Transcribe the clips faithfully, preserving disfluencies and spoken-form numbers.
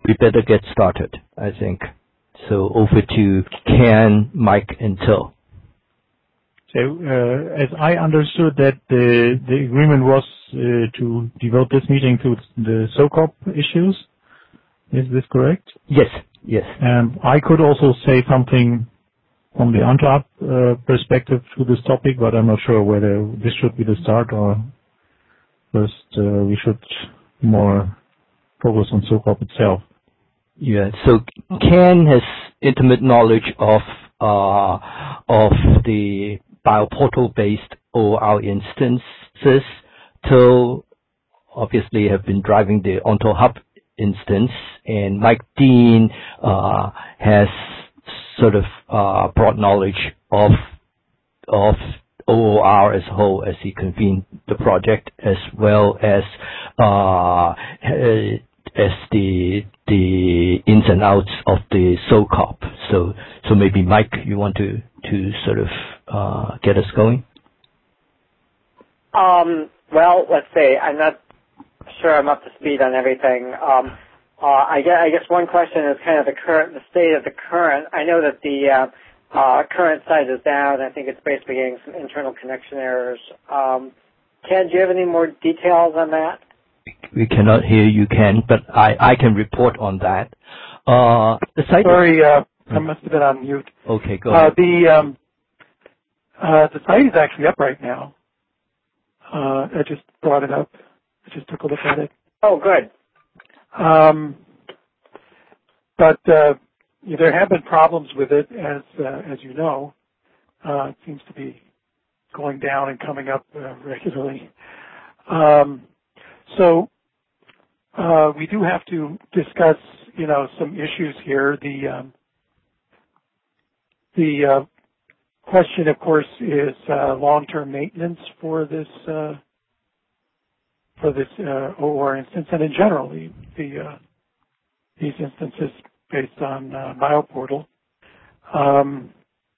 we better get started, I think. So over to Ken, Mike, and Till. So, uh, as I understood that the, the agreement was uh, to devote this meeting to the SOCOP issues. Is this correct? Yes, yes. Um, I could also say something from the UNCLOS uh, perspective to this topic, but I'm not sure whether this should be the start or first uh, we should more focus on SOCOP itself. Yeah, so Ken has intimate knowledge of uh, of the BioPortal-based O R instances. Till obviously have been driving the OntoHub instance, and Mike Dean uh, has sort of uh, broad knowledge of of O O R as a whole as he convened the project, as well as uh, as the the ins and outs of the SOCOP. So so maybe Mike, you want to to sort of uh, get us going? Um, well, let's see. I'm not sure I'm up to speed on everything. Um, uh, I guess, I guess one question is kind of the current, the state of the current. I know that the uh, uh, current site is down. I think it's basically getting some internal connection errors. Um, Ken, do you have any more details on that? We cannot hear you, Ken, but I, I can report on that. Uh, the site Sorry, uh, I must have been on mute. Okay, go uh, ahead. The um, uh, the site is actually up right now. Uh, I just brought it up. I just took a look at it. Oh, good. Um, but uh, there have been problems with it, as uh, as you know. Uh, it seems to be going down and coming up uh, regularly. Um, so uh, we do have to discuss, you know, some issues here. The um, the uh, question, of course, is uh, long-term maintenance for this uh, for this uh, O R instance, and in general, the, the uh, these instances based on uh, BioPortal, um,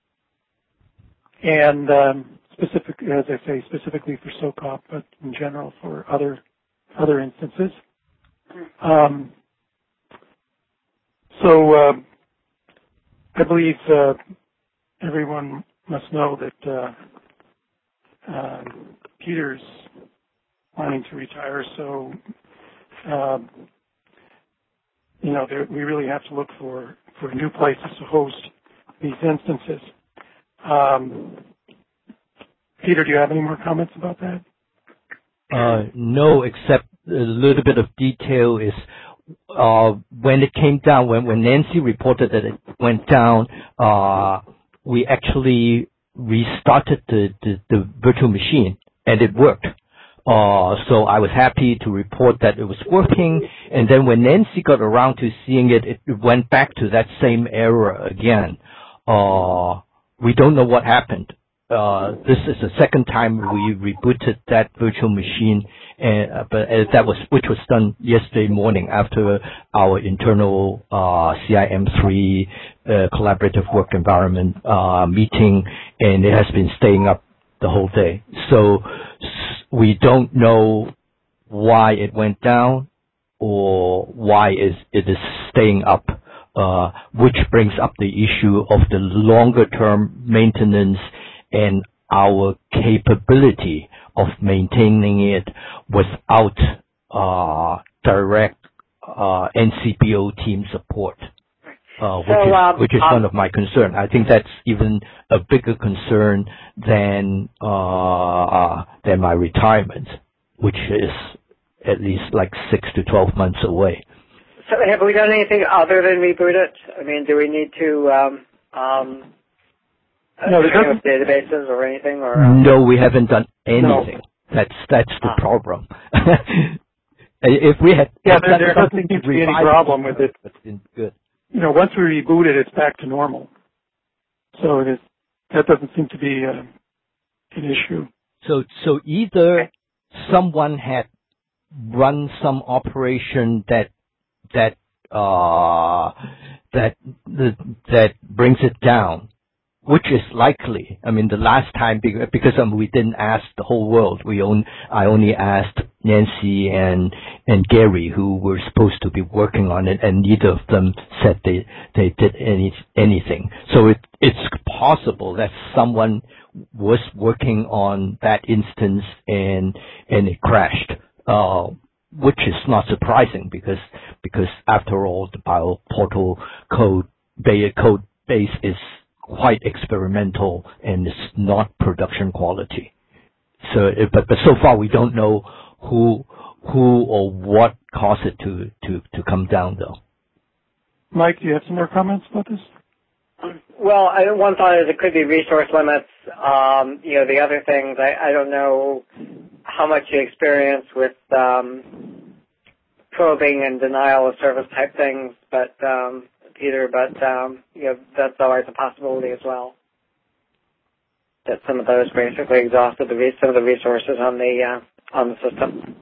and um, specific, as I say, specifically for SOCOP, but in general for other other instances. Um, so uh, I believe uh, everyone must know that uh, uh, Peter's planning to retire, so um, you know there, we really have to look for, for new places to host these instances. Um, Peter, do you have any more comments about that? Uh, no, except a little bit of detail is uh, when it came down, when, when Nancy reported that it went down, uh, we actually restarted the, the, the virtual machine, and it worked. Uh, so I was happy to report that it was working, and then when Nancy got around to seeing it, it went back to that same error again. Uh, we don't know what happened. Uh, this is the second time we rebooted that virtual machine, and, uh, but uh, that was which was done yesterday morning after our internal uh, C I M three uh, collaborative work environment uh, meeting, and it has been staying up the whole day. So we don't know why it went down or why is it is staying up, uh, which brings up the issue of the longer term maintenance and our capability of maintaining it without uh, direct uh, N C B O team support, uh, which, so, is, um, which is um, one of my concern. I think that's even a bigger concern than uh, than my retirement, which is at least like six to twelve months away. So have we done anything other than reboot it? I mean, do we need to um, um, No, uh, with databases or anything? Or um, no, we haven't done anything. No. That's that's the ah. problem. If we had, yeah, had there, there done doesn't seem to be any problem with it. That's been good. You know, once we reboot it, it's back to normal. So it is. That doesn't seem to be uh, an issue. So so either someone had run some operation that that uh that that brings it down, which is likely. I mean, the last time, because um, we didn't ask the whole world, we own, I only asked Nancy and and Gary, who were supposed to be working on it, and neither of them said they they did any anything. So it it's possible that someone was working on that instance and and it crashed, uh, which is not surprising because because after all, the BioPortal code code base is quite experimental and it's not production quality. So, but but so far we don't know who who or what caused it to to to come down, though. Mike, do you have some more comments about this? Well, I, one thought is it could be resource limits. Um, you know, the other things, I, I don't know how much you experience with um, probing and denial of service type things, but um, Peter, but um, you know, that's always a possibility as well. That some of those basically exhausted the re- some of the resources on the uh, on the system.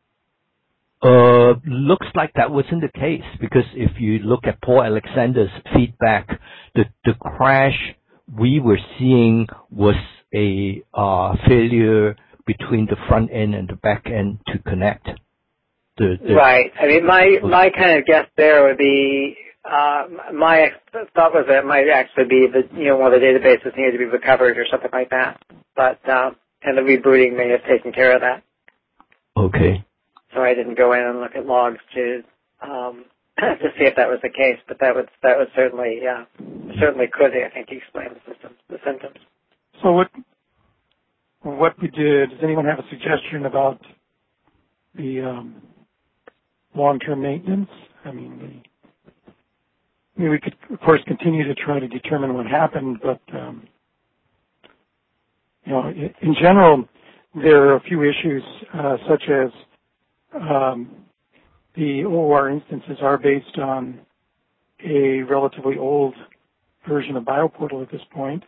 Uh, looks like that wasn't the case, because if you look at Paul Alexander's feedback, the the crash we were seeing was a uh, failure between the front end and the back end to connect. The, the right. I mean, my my kind of guess there would be uh, my thought was that it might actually be that you know one of the databases needed to be recovered or something like that, but uh, and the rebooting may have taken care of that. Okay. So I didn't go in and look at logs to um, to see if that was the case, but that would that would certainly uh, certainly could I think explain the symptoms. The symptoms. So what what we did? Does anyone have a suggestion about the um, long-term maintenance? I mean, the, I mean, we could of course continue to try to determine what happened, but um, you know, in general, there are a few issues uh, such as Um, the O R instances are based on a relatively old version of BioPortal at this point,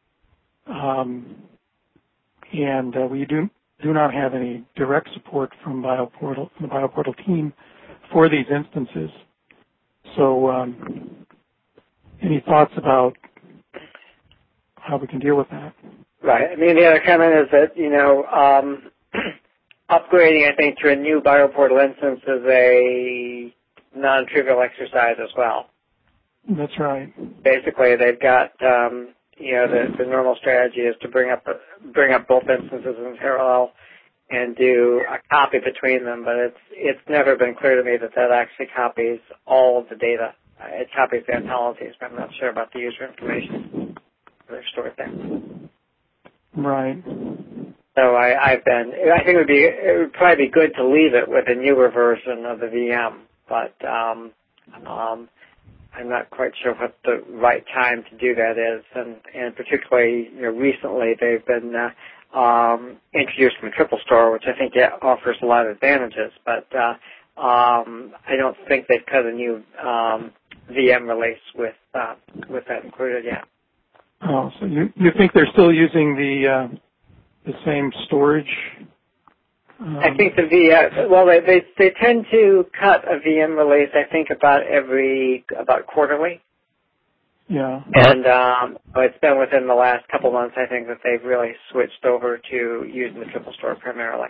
um, and uh, we do do not have any direct support from BioPortal, from the BioPortal team, for these instances. So, um, any thoughts about how we can deal with that? Right. I mean, the other comment is that you know. Um, Upgrading, I think, to a new BioPortal instance is a non-trivial exercise as well. That's right. Basically, they've got, um, you know, the, the normal strategy is to bring up bring up both instances in parallel and do a copy between them. But it's it's never been clear to me that that actually copies all of the data. Uh, it copies the ontologies, but I'm not sure about the user information they're stored there. Right. So I, I've been. I think it would be. It would probably be good to leave it with a newer version of the V M, but um, um, I'm not quite sure what the right time to do that is. And, and particularly, you know, recently they've been uh, um, introduced from TripleStore, which I think yeah, offers a lot of advantages. But uh, um, I don't think they've cut a new um, V M release with uh, with that included yet. Oh, so you you think they're still using the uh the same storage? Um, I think the V M, well, they, they they tend to cut a V M release, I think, about every, about quarterly. Yeah. And um, it's been within the last couple months, I think, that they've really switched over to using the TripleStore primarily.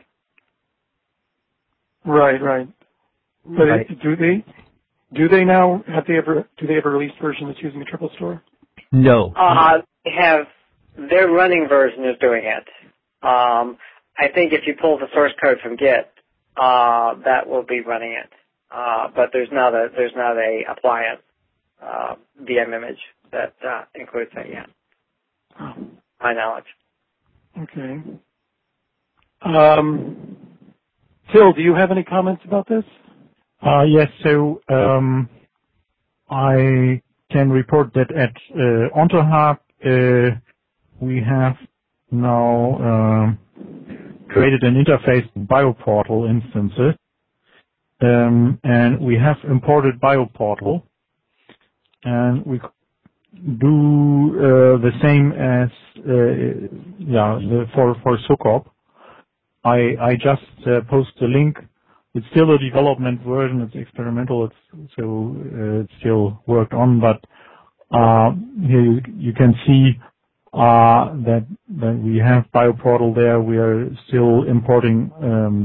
Right, right. But right. It, do they, do they now, have they ever, do they have a released version that's using the TripleStore? No. Uh, they have, their running version is doing it. Um, I think if you pull the source code from Git, uh, that will be running it. Uh, but there's not a there's not a appliance uh, V M image that uh, includes that yet. Oh. My knowledge. Okay. Um, Phil, do you have any comments about this? Uh, yes. So um, I can report that at uh, OntoHub uh, we have now uh, created an interface with BioPortal instances, um, and we have imported BioPortal, and we do uh, the same as uh, yeah the, for for SOCOP. I I just uh, post the link. It's still a development version. It's experimental. It's so uh, it's still worked on, but uh, here you, you can see Uh, that that we have BioPortal there. We are still importing um,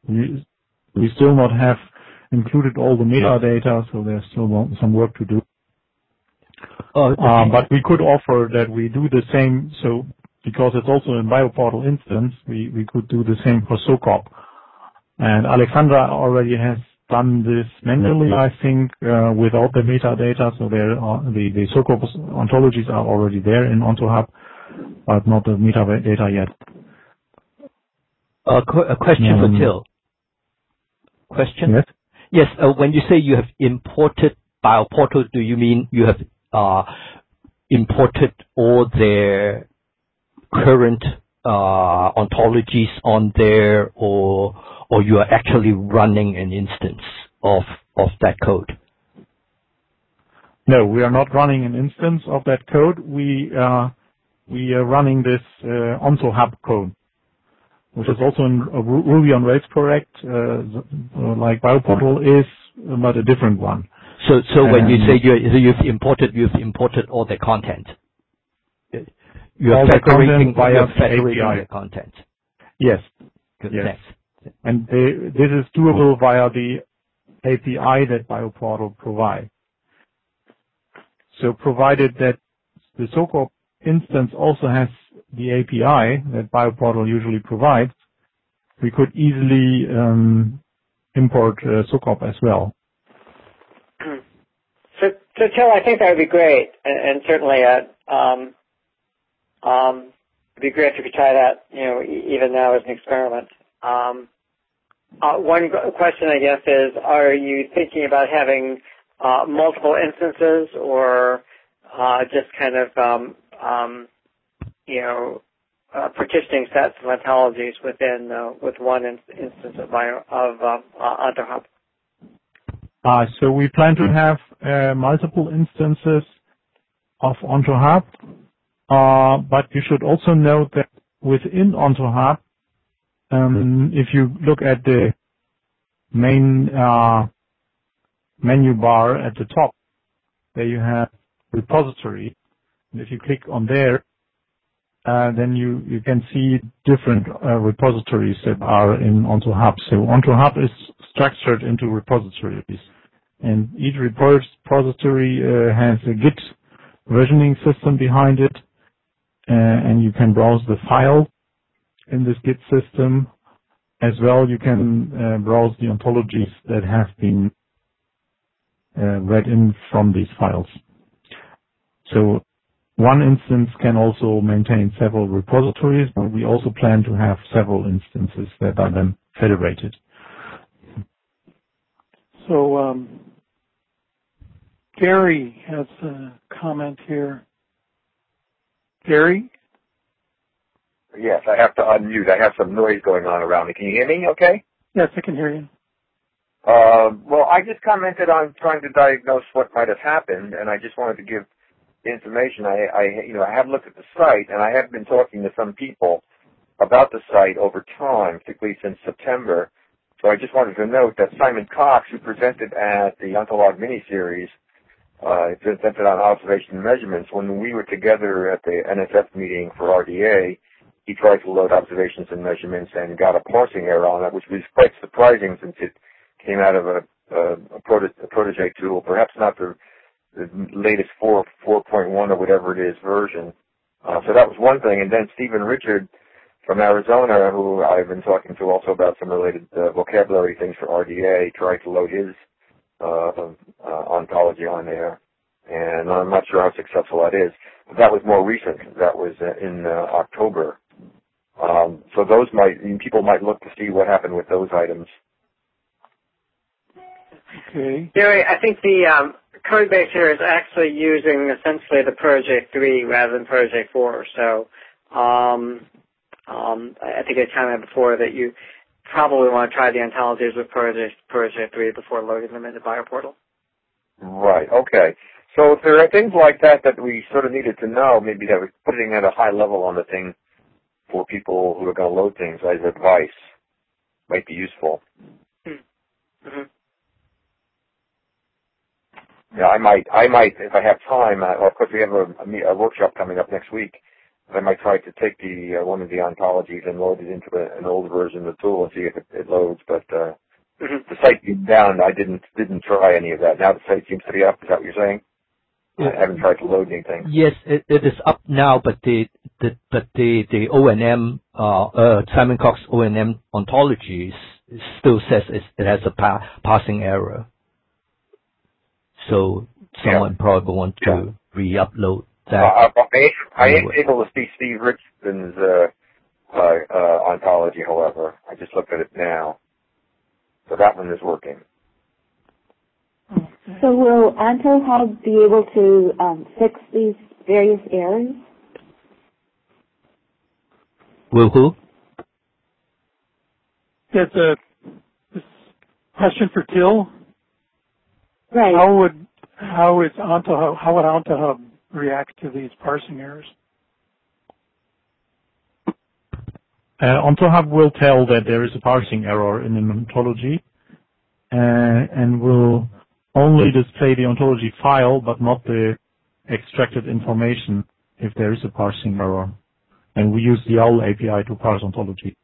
we, we still not have included all the metadata, so there's still some work to do. Oh, okay. um, but we could offer that we do the same, so because it's also in BioPortal instance, we, we could do the same for SOCOP. And Alexandra already has done this manually, I think, uh, without the metadata, so there are, the, the SOCOP ontologies are already there in OntoHub, but not the metadata yet. Uh, qu- a question um, for Till. Question? Yes? Yes, uh, when you say you have imported BioPortal, do you mean you have uh, imported all their current uh, ontologies on there, or or you are actually running an instance of of that code? No, we are not running an instance of that code. We uh, we are running this uh, OntoHub code, which is also in uh, Ruby on Rails correct, uh, like BioPortal is, but a different one. So, so when you Um, say you you've imported, you've imported all the content. You're all the federating content via you're the federating A P I. the content. Yes, Good, yes. thanks. And they, this is doable via the A P I that BioPortal provides. So provided that the SOCOP instance also has the A P I that BioPortal usually provides, we could easily um, import uh, SOCOP as well. So, so Till, I think that would be great, and, and certainly, uh, um, um, it'd be great if you could try that, you know, e- even now as an experiment. Um, uh, one question, I guess, is: are you thinking about having uh, multiple instances, or uh, just kind of, um, um, you know, uh, partitioning sets of ontologies within uh, with one in- instance of bio, of uh, uh, OntoHub? Uh, so we plan to have uh, multiple instances of OntoHub, uh, but you should also note that within OntoHub, um, if you look at the main uh, menu bar at the top, there you have repository. And if you click on there, uh, then you, you can see different uh, repositories that are in OntoHub. So OntoHub is structured into repositories. And each repository uh, has a Git versioning system behind it, uh, and you can browse the file in this Git system. As well, you can uh, browse the ontologies that have been uh, read in from these files. So one instance can also maintain several repositories, but we also plan to have several instances that are then federated. So um, Gary has a comment here. Gary? Yes, I have to unmute. I have some noise going on around me. Can you hear me okay? Yes, I can hear you. Uh, well, I just commented on trying to diagnose what might have happened, and I just wanted to give information. I, I, you know, I have looked at the site, and I have been talking to some people about the site over time, particularly since September. So I just wanted to note that Simon Cox, who presented at the Ontolog mini-series, uh, presented on observation and measurements. When we were together at the N S F meeting for R D A, he tried to load observations and measurements and got a parsing error on it, which was quite surprising since it came out of a, a, a, proto, a protege tool, perhaps not the, the latest four, 4.1 or whatever it is version. Uh, so that was one thing. And then Stephen Richard from Arizona, who I've been talking to also about some related uh, vocabulary things for R D A, tried to load his uh, uh, ontology on there. And I'm not sure how successful that is. But that was more recent. That was uh, in uh, October. Um, so those might, people might look to see what happened with those items. Okay. Gary, I think the um, code base here is actually using essentially the Protege three rather than Protege four. So um, um, I think I commented before that you probably want to try the ontologies with Protege, Protege three before loading them into BioPortal. Right, okay. So if there are things like that that we sort of needed to know, maybe that we're putting at a high level on the thing for people who are going to load things as advice might be useful. Mm-hmm. Yeah, I might, I might, if I have time, uh, well, of course we have a, a, a workshop coming up next week, I might try to take the uh, one of the ontologies and load it into a, an old version of the tool and see if it, it loads. But uh, mm-hmm. the site being down, I didn't didn't try any of that. Now the site seems to be up. Is that what you're saying? Yeah. I haven't tried to load anything. Yes, it, it is up now, but the the but the the O N M uh, uh, Simon Cox O N M ontology still says it, it has a pa- passing error. So someone yeah. probably will want to yeah. re-upload that. Uh, I, I am able to see Steve Richardson's uh, uh, uh, ontology, however. I just looked at it now. So that one is working. So will OntoHub be able to um, fix these various errors? Will who? That's a question for Till. Right. How would how is OntoHub how would OntoHub react to these parsing errors? Uh, OntoHub will tell that there is a parsing error in an ontology, uh, and will only display the ontology file, but not the extracted information if there is a parsing error. And we use the O W L A P I to parse ontology.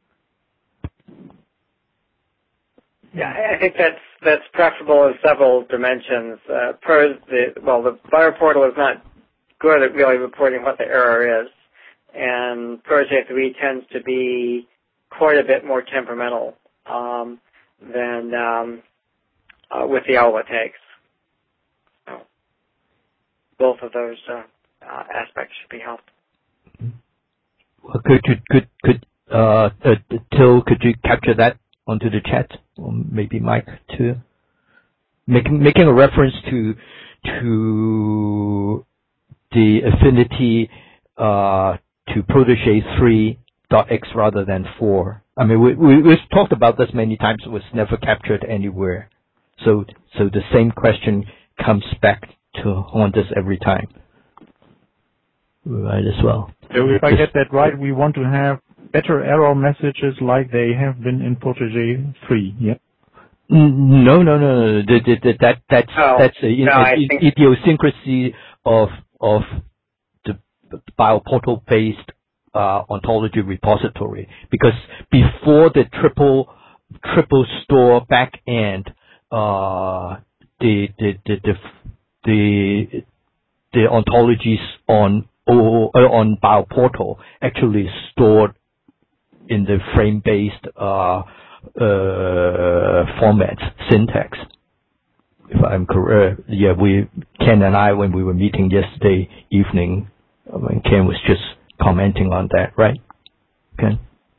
Yeah, I think that's that's preferable in several dimensions. Uh, per the, well, the bioportal is not good at really reporting what the error is, and Project three tends to be quite a bit more temperamental um, than um, uh, with the Owlet takes. So both of those uh, uh, aspects should be helped. Well, could you could could uh, uh, Till, could you capture that onto the chat, or maybe Mike too, making making a reference to to the affinity uh, to Protege three dot x rather than four. I mean, we, we we've talked about this many times. It was never captured anywhere. So so the same question comes back to haunt us every time. Right as well. So if I get that right, we want to have better error messages like they have been in Protege three, yeah? No, no, no, no. That, that, that, that's oh, that's a, no, a, a idiosyncrasy of of the bioportal-based uh, ontology repository. Because before the triple triple store backend, uh, the the the the the, the ontologies on or on bioportal actually stored in the frame-based uh, uh, format syntax. If I'm correct, yeah, we Ken and I, when we were meeting yesterday evening, when Ken was just commenting on that, right? Ken?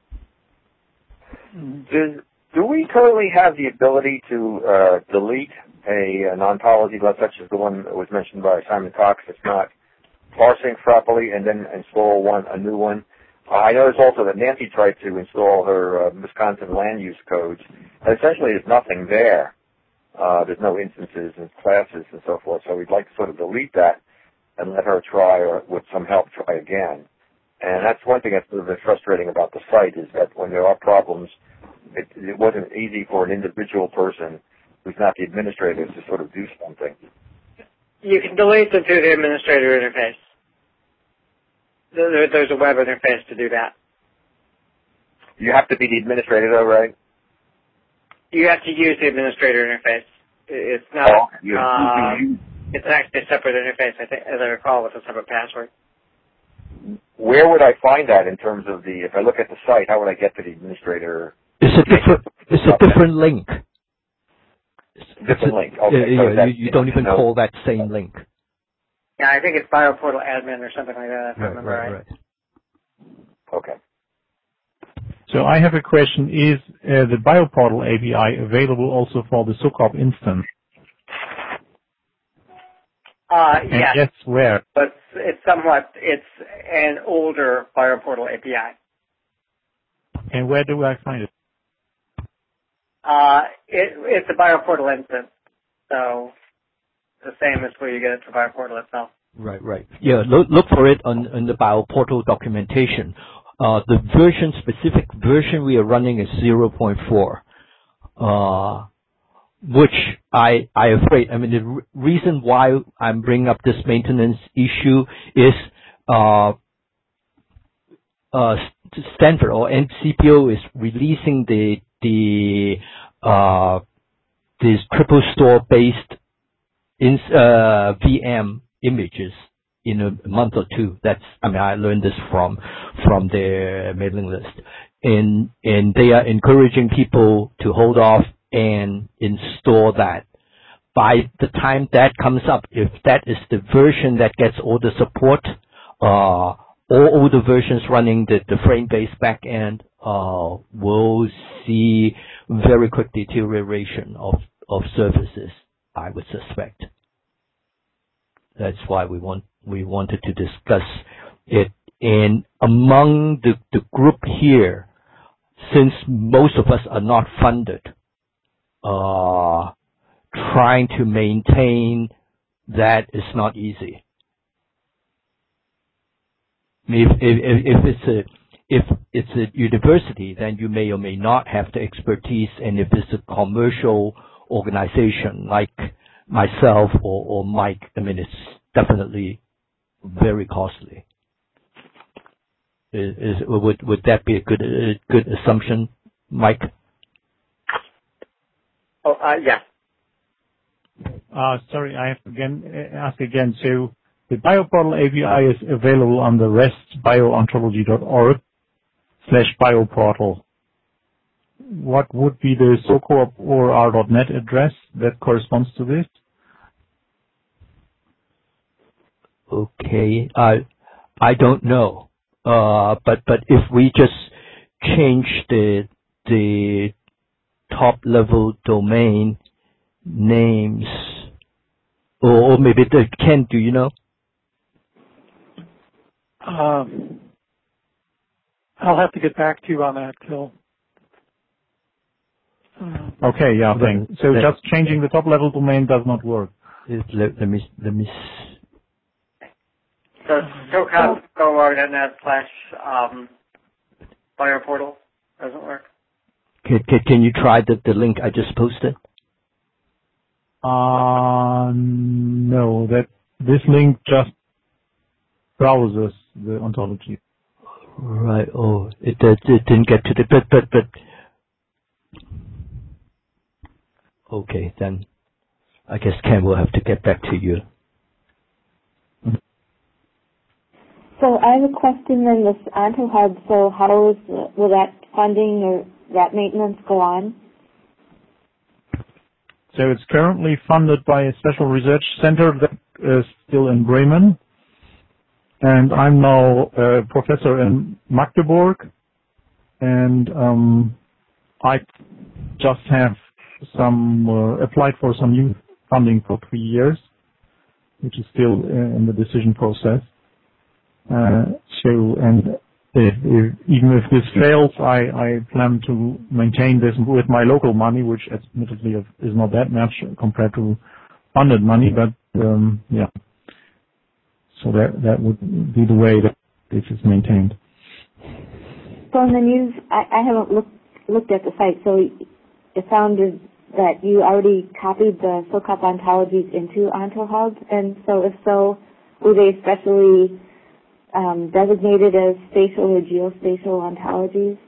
Do, do we currently have the ability to uh, delete a an ontology such as the one that was mentioned by Simon Cox that's not parsing properly, and then install one a new one? Uh, I noticed also that Nancy tried to install her uh, Wisconsin land use codes, and essentially there's nothing there. Uh, there's no instances and classes and so forth, so we'd like to sort of delete that and let her try, or with some help, try again. And that's one thing that's a little bit frustrating about the site, is that when there are problems, it, it wasn't easy for an individual person who's not the administrator to sort of do something. You can delete them through the administrator interface. There, there's a web interface to do that. You have to be the administrator, though, right? You have to use the administrator interface. It's not. Oh, you, uh, you, it's actually a separate interface, I think, as I recall, with a separate password. Where would I find that in terms of the? If I look at the site, how would I get to the administrator? It's a different. It's a different link. Different a, link. Okay. Yeah, so yeah you, you don't even know. call that same link. Yeah, I think it's bioportal admin or something like that, if right, I remember right. right. right. Okay. So I have a question. Is uh, the bioportal A P I available also for the SOCOP instance? Uh, and yes. yes, where? But it's somewhat, it's an older bioportal A P I. And where do I find it? Uh, it, it's a bioportal instance, so the same as where you get it for bioportal itself. Right, right. Yeah, look, look for it on, on the bioportal documentation. Uh, the version, specific version we are running is zero point four, uh, which I, I afraid, I mean, the re- reason why I'm bringing up this maintenance issue is, uh, uh, Stanford or N C P O is releasing the the uh, this triple store based in uh, V M images in a month or two. That's I mean I learned this from from their mailing list, and and they are encouraging people to hold off and install that. By the time that comes up, if that is the version that gets all the support, uh, all older versions running the, the frame-based backend uh, will see very quick deterioration of, of services, I would suspect. That's why we want we wanted to discuss it. And among the, the group here, since most of us are not funded, uh, trying to maintain that is not easy. If, if, if it's a if it's a university, then you may or may not have the expertise, and if it's a commercial organization like myself or, or Mike, I mean, it's definitely very costly. Is, is would would that be a good a good assumption, Mike? Oh, uh, yeah. Uh, sorry, I have to again ask again. So the BioPortal A P I is available on the rest biontology dot org slash BioPortal. What would be the SOCORP or R dot net address that corresponds to this? Okay, I I don't know. Uh, but but if we just change the the top level domain names, or, or maybe the Ken, do you know? Um, I'll have to get back to you on that, Phil. Uh, Okay, yeah, thanks. So Let- just changing the top level domain does not work. Let, let me let me. s- So SoCop dot net slash um, BioPortal doesn't work. Can, can can you try the the link I just posted? Uh, no, that this link just browses the ontology. Right. Oh, it it, it didn't get to the but but but. Okay, then I guess Ken will have to get back to you. So I have a question in this OntoHub. So how is, will that funding or that maintenance go on? So it's currently funded by a special research center that is still in Bremen. And I'm now a professor in Magdeburg. And um, I just have some uh, applied for some new funding for three years, which is still uh, in the decision process. Uh, so, and if, if, even if this fails, I, I plan to maintain this with my local money, which admittedly is not that much compared to funded money, but um, yeah. So that that would be the way that this is maintained. So in the news, I, I haven't looked looked at the site, so it sounded that you already copied the SOCOP ontologies into OntoHub, and so if so, were they specially um, designated as spatial or geospatial ontologies?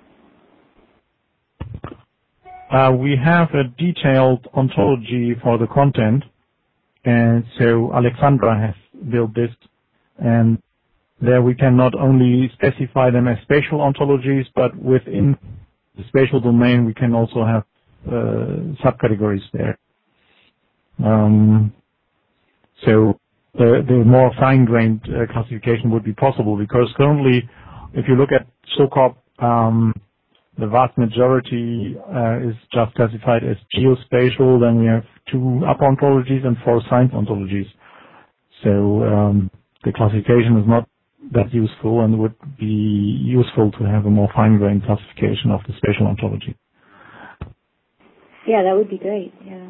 Uh, we have a detailed ontology for the content, and so Alexandra has built this, and there we can not only specify them as spatial ontologies, but within the spatial domain we can also have uh, subcategories there. Um, so the, the more fine-grained uh, classification would be possible, because currently, if you look at SOCOP, um, the vast majority uh, is just classified as geospatial. Then we have two up ontologies and four science ontologies. So um, the classification is not that useful, and would be useful to have a more fine-grained classification of the spatial ontology. Yeah, that would be great. Yeah.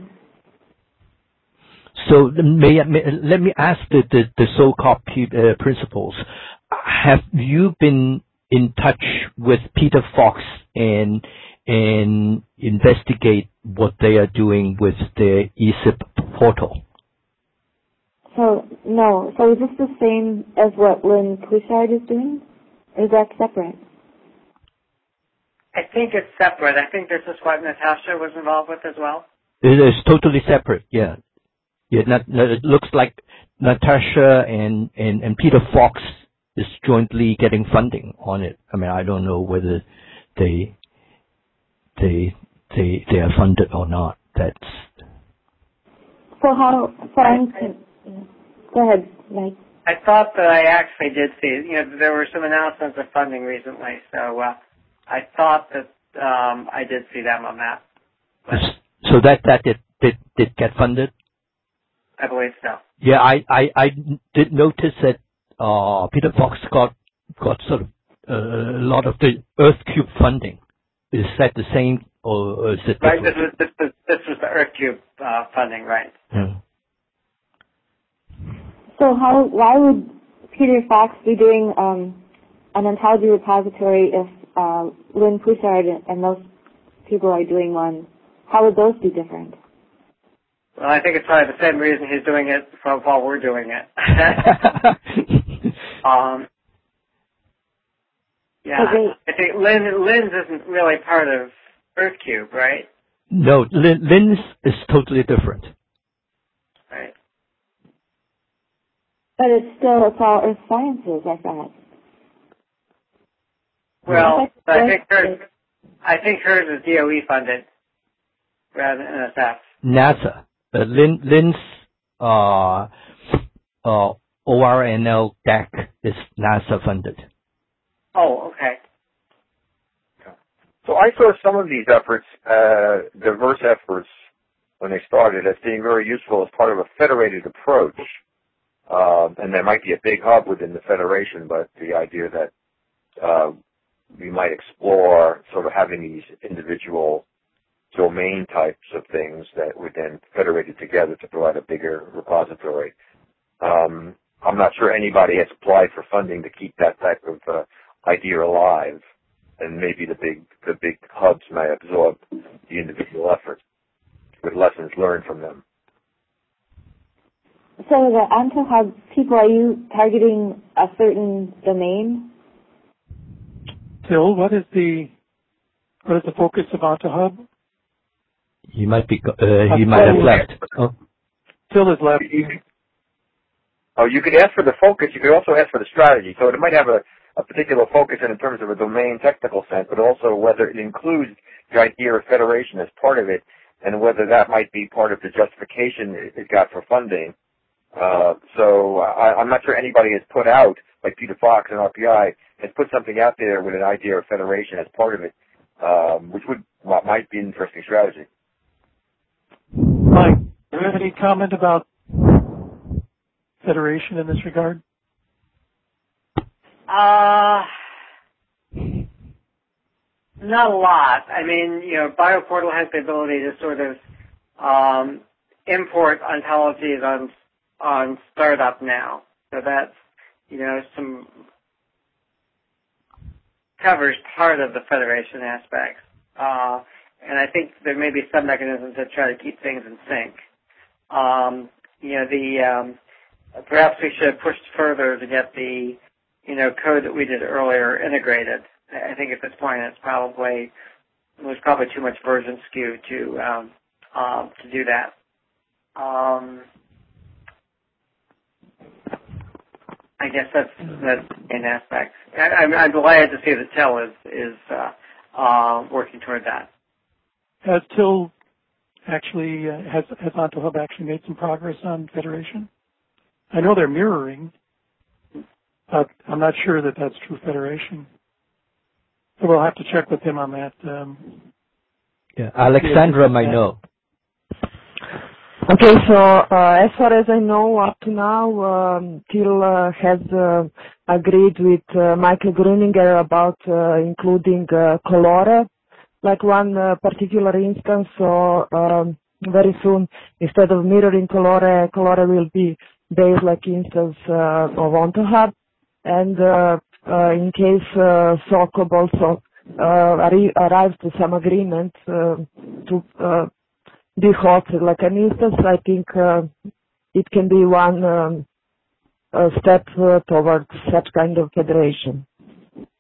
So may, may, let me ask the, the, the SOCOP uh, principals. Have you been in touch with Peter Fox and and investigate what they are doing with the E S I P portal? So, no. So is this the same as what Lynn Couchard is doing? Is that separate? I think it's separate. I think this is what Natasha was involved with as well. It is totally separate, yeah. Yeah, not, it looks like Natasha and, and, and Peter Fox is jointly getting funding on it. I mean, I don't know whether they they they they are funded or not. That's so how? So I'm, go ahead, Mike. I thought that I actually did see. You know, there were some announcements of funding recently, so uh, I thought that um, I did see them on that. But so that that did did did get funded. I believe so. Yeah, I I, I did notice that uh, Peter Fox got got sort of uh, a lot of the EarthCube funding. Is that the same, or is it right? different? This was this was, this was the EarthCube uh, funding, right? Yeah. So how? Why would Peter Fox be doing um, an ontology repository if uh, Lynn Poussard and those people are doing one? How would those be different? Well, I think it's probably the same reason he's doing it from while we're doing it. um, yeah, okay. I think Lynn, Lynn's isn't really part of EarthCube, right? No, Lin, Lynn's is totally different. Right. But it's still, it's all Earth Sciences, I thought. Well, I think hers, I think hers is D O E funded rather than N S F. NASA. Uh, Lin, Lynn's uh, uh, O R N L D A C is NASA funded. Oh, okay. So I saw some of these efforts, uh, diverse efforts, when they started, as being very useful as part of a federated approach. Um, and there might be a big hub within the federation, but the idea that uh, we might explore sort of having these individual domain types of things that were then federated together to provide a bigger repository. Um, I'm not sure anybody has applied for funding to keep that type of uh, idea alive, and maybe the big the big hubs may absorb the individual efforts with lessons learned from them. So the OntoHub people, are you targeting a certain domain? Phil, what is the what is the focus of OntoHub? He might be. Uh, he might have left. Oh. Phil is left. Oh, you could ask for the focus. You could also ask for the strategy. So it might have a, a particular focus in terms of a domain technical sense, but also whether it includes the idea of federation as part of it, and whether that might be part of the justification it got for funding. Uh, so I, I'm not sure anybody has put out, like Peter Fox and R P I, has put something out there with an idea of federation as part of it, um, which would might be an interesting strategy. Mike, do you have any comment about federation in this regard? Uh, not a lot. I mean, you know, BioPortal has the ability to sort of um, import ontologies on on startup now. So that's, you know, some covers part of the federation aspects. Uh, and I think there may be some mechanisms that try to keep things in sync. Um, you know, the um, perhaps we should have pushed further to get the, you know, code that we did earlier integrated. I think at this point it's probably, there's probably too much version skew to um, um, to do that. Um, I guess that's that's an aspect. I, I'm, I'm delighted to see that T E L is is uh, uh, working toward that. Has T I L actually uh, has has OntoHub actually made some progress on federation? I know they're mirroring, but I'm not sure that that's true federation. So we'll have to check with him on that. Um, yeah, Alexandra might know. Okay, so uh, as far as I know, up to now, um, T I L uh, has uh, agreed with uh, Michael Gruninger about uh, including uh, Colore, like one uh, particular instance. So um, very soon, instead of mirroring Colore, Colore will be based like instance uh, of OntoHub, and uh, uh, in case uh, SOCOB also uh, arri- arrives to some agreement uh, to uh, be hosted like an instance, I think uh, it can be one um, uh, step uh, towards such kind of federation.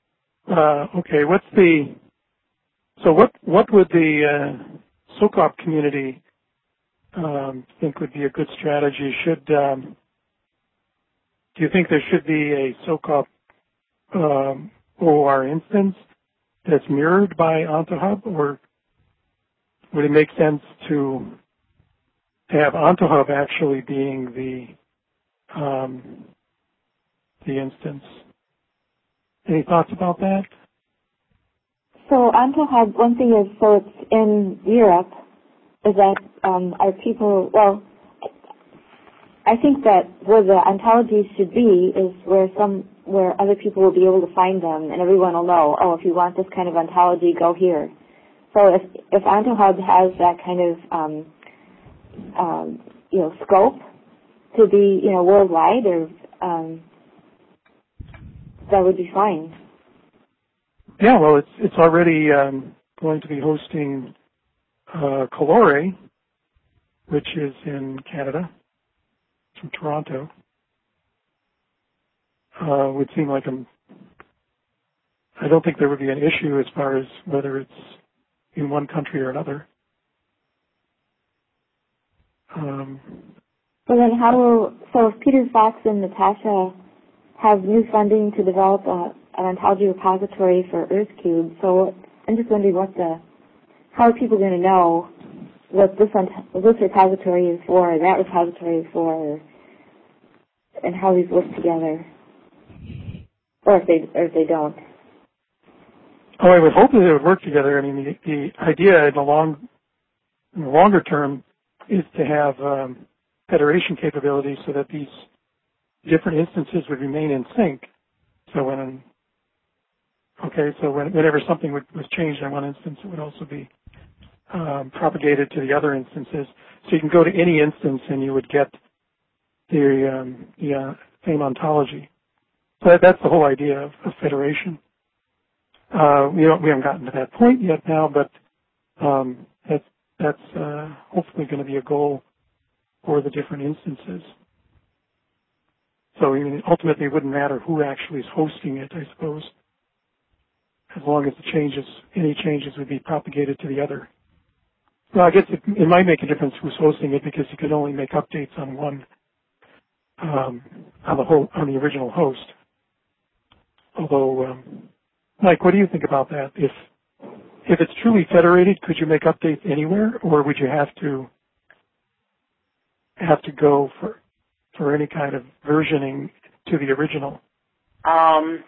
uh, okay, what's the, so what, what would the uh, SOCOP community um, think would be a good strategy? Should, um, do you think there should be a SOCOP um, O R instance that's mirrored by OntoHub, or would it make sense to have OntoHub actually being the um, the instance? Any thoughts about that? So OntoHub, one thing is, so it's in Europe, is that um, our people, well, I think that where the ontologies should be is where some, where other people will be able to find them, and everyone will know, oh, if you want this kind of ontology, go here. So if if OntoHub has that kind of um, um, you know scope to be you know worldwide, or um, that would be fine. Yeah, well, it's it's already um, going to be hosting uh, Colore, which is in Canada, from Toronto. Uh, would seem like a, I don't think there would be an issue as far as whether it's in one country or another. Um, so then how will, so if Peter Fox and Natasha have new funding to develop a, an ontology repository for EarthCube, so I'm just wondering what the, how are people going to know what this, this repository is for, or that repository is for, or, and how these work together? Or if they, or if they don't. Oh, I would hope that they would work together. I mean, the, the idea in the long, in the longer term is to have um, federation capabilities so that these different instances would remain in sync. So when, okay, so when, whenever something would, was changed in one instance, it would also be um, propagated to the other instances. So you can go to any instance and you would get the, um, the uh, same ontology. So that, that's the whole idea of, of federation. Uh, we don't, we haven't gotten to that point yet now, but um, that's that's uh, hopefully going to be a goal for the different instances. So I mean, ultimately, it wouldn't matter who actually is hosting it, I suppose, as long as the changes, any changes, would be propagated to the other. Well, I guess it, it might make a difference who's hosting it because you could only make updates on one, um, on the whole, on the original host. Although, um, Mike, what do you think about that? If if it's truly federated, could you make updates anywhere, or would you have to have to go for for any kind of versioning to the original? Um,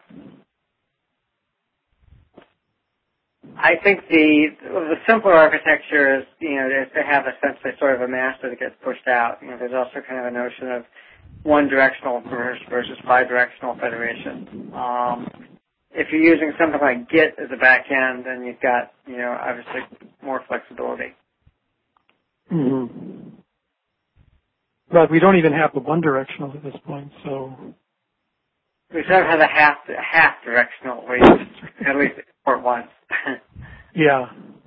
I think the the simpler architecture is, you know, is to have essentially sort of a master that gets pushed out. You know, there's also kind of a notion of one directional versus bi-directional federation. Um, if you're using something like Git as a back end, then you've got, you know, obviously more flexibility. Mm-hmm. But we don't even have the one directional at this point, so we sort of have a half half directional where you at least import once. Yeah.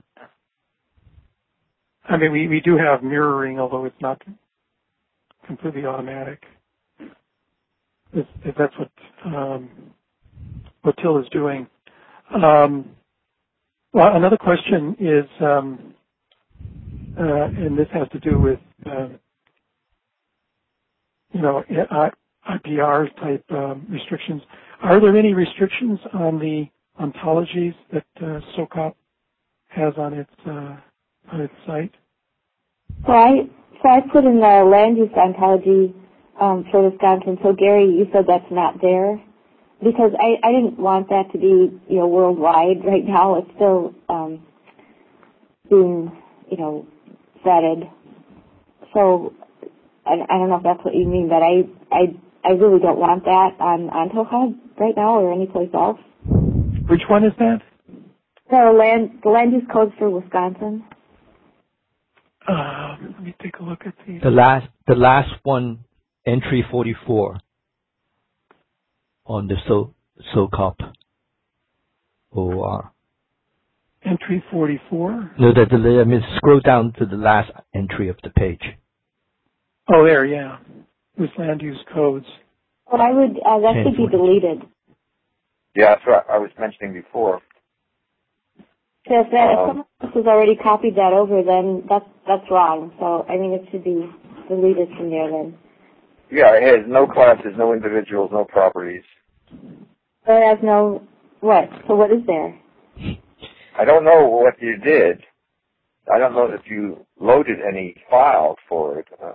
I mean, we, we do have mirroring, although it's not completely automatic. If, if that's what um, what Till is doing. Um, well, another question is, um, uh, and this has to do with, uh, you know, I P R type um, restrictions. Are there any restrictions on the ontologies that uh, SOCOP has on its uh, on its site? So I so I put in the land use ontology um, for Wisconsin. So Gary, you said that's not there because I, I didn't want that to be you know worldwide right now. It's still um, being you know vetted. So I, I don't know if that's what you mean, but I I I really don't want that on OntoHub right now or anyplace else. Which one is that? The land the land use codes for Wisconsin. Uh, let me take a look at these. The last, the last one, entry forty-four on the so SOCOP O R. Entry forty-four? No, the, the, I mean, scroll down to the last entry of the page. Oh, there, yeah. With land use codes. Well, I would, uh, that should be deleted. Yeah, that's what I was mentioning before. So if, that, if Um, someone else has already copied that over, then that's that's wrong. So I mean, it should be deleted from there then. Yeah, it has no classes, no individuals, no properties. So it has no what? So what is there? I don't know what you did. I don't know if you loaded any files for it. Uh,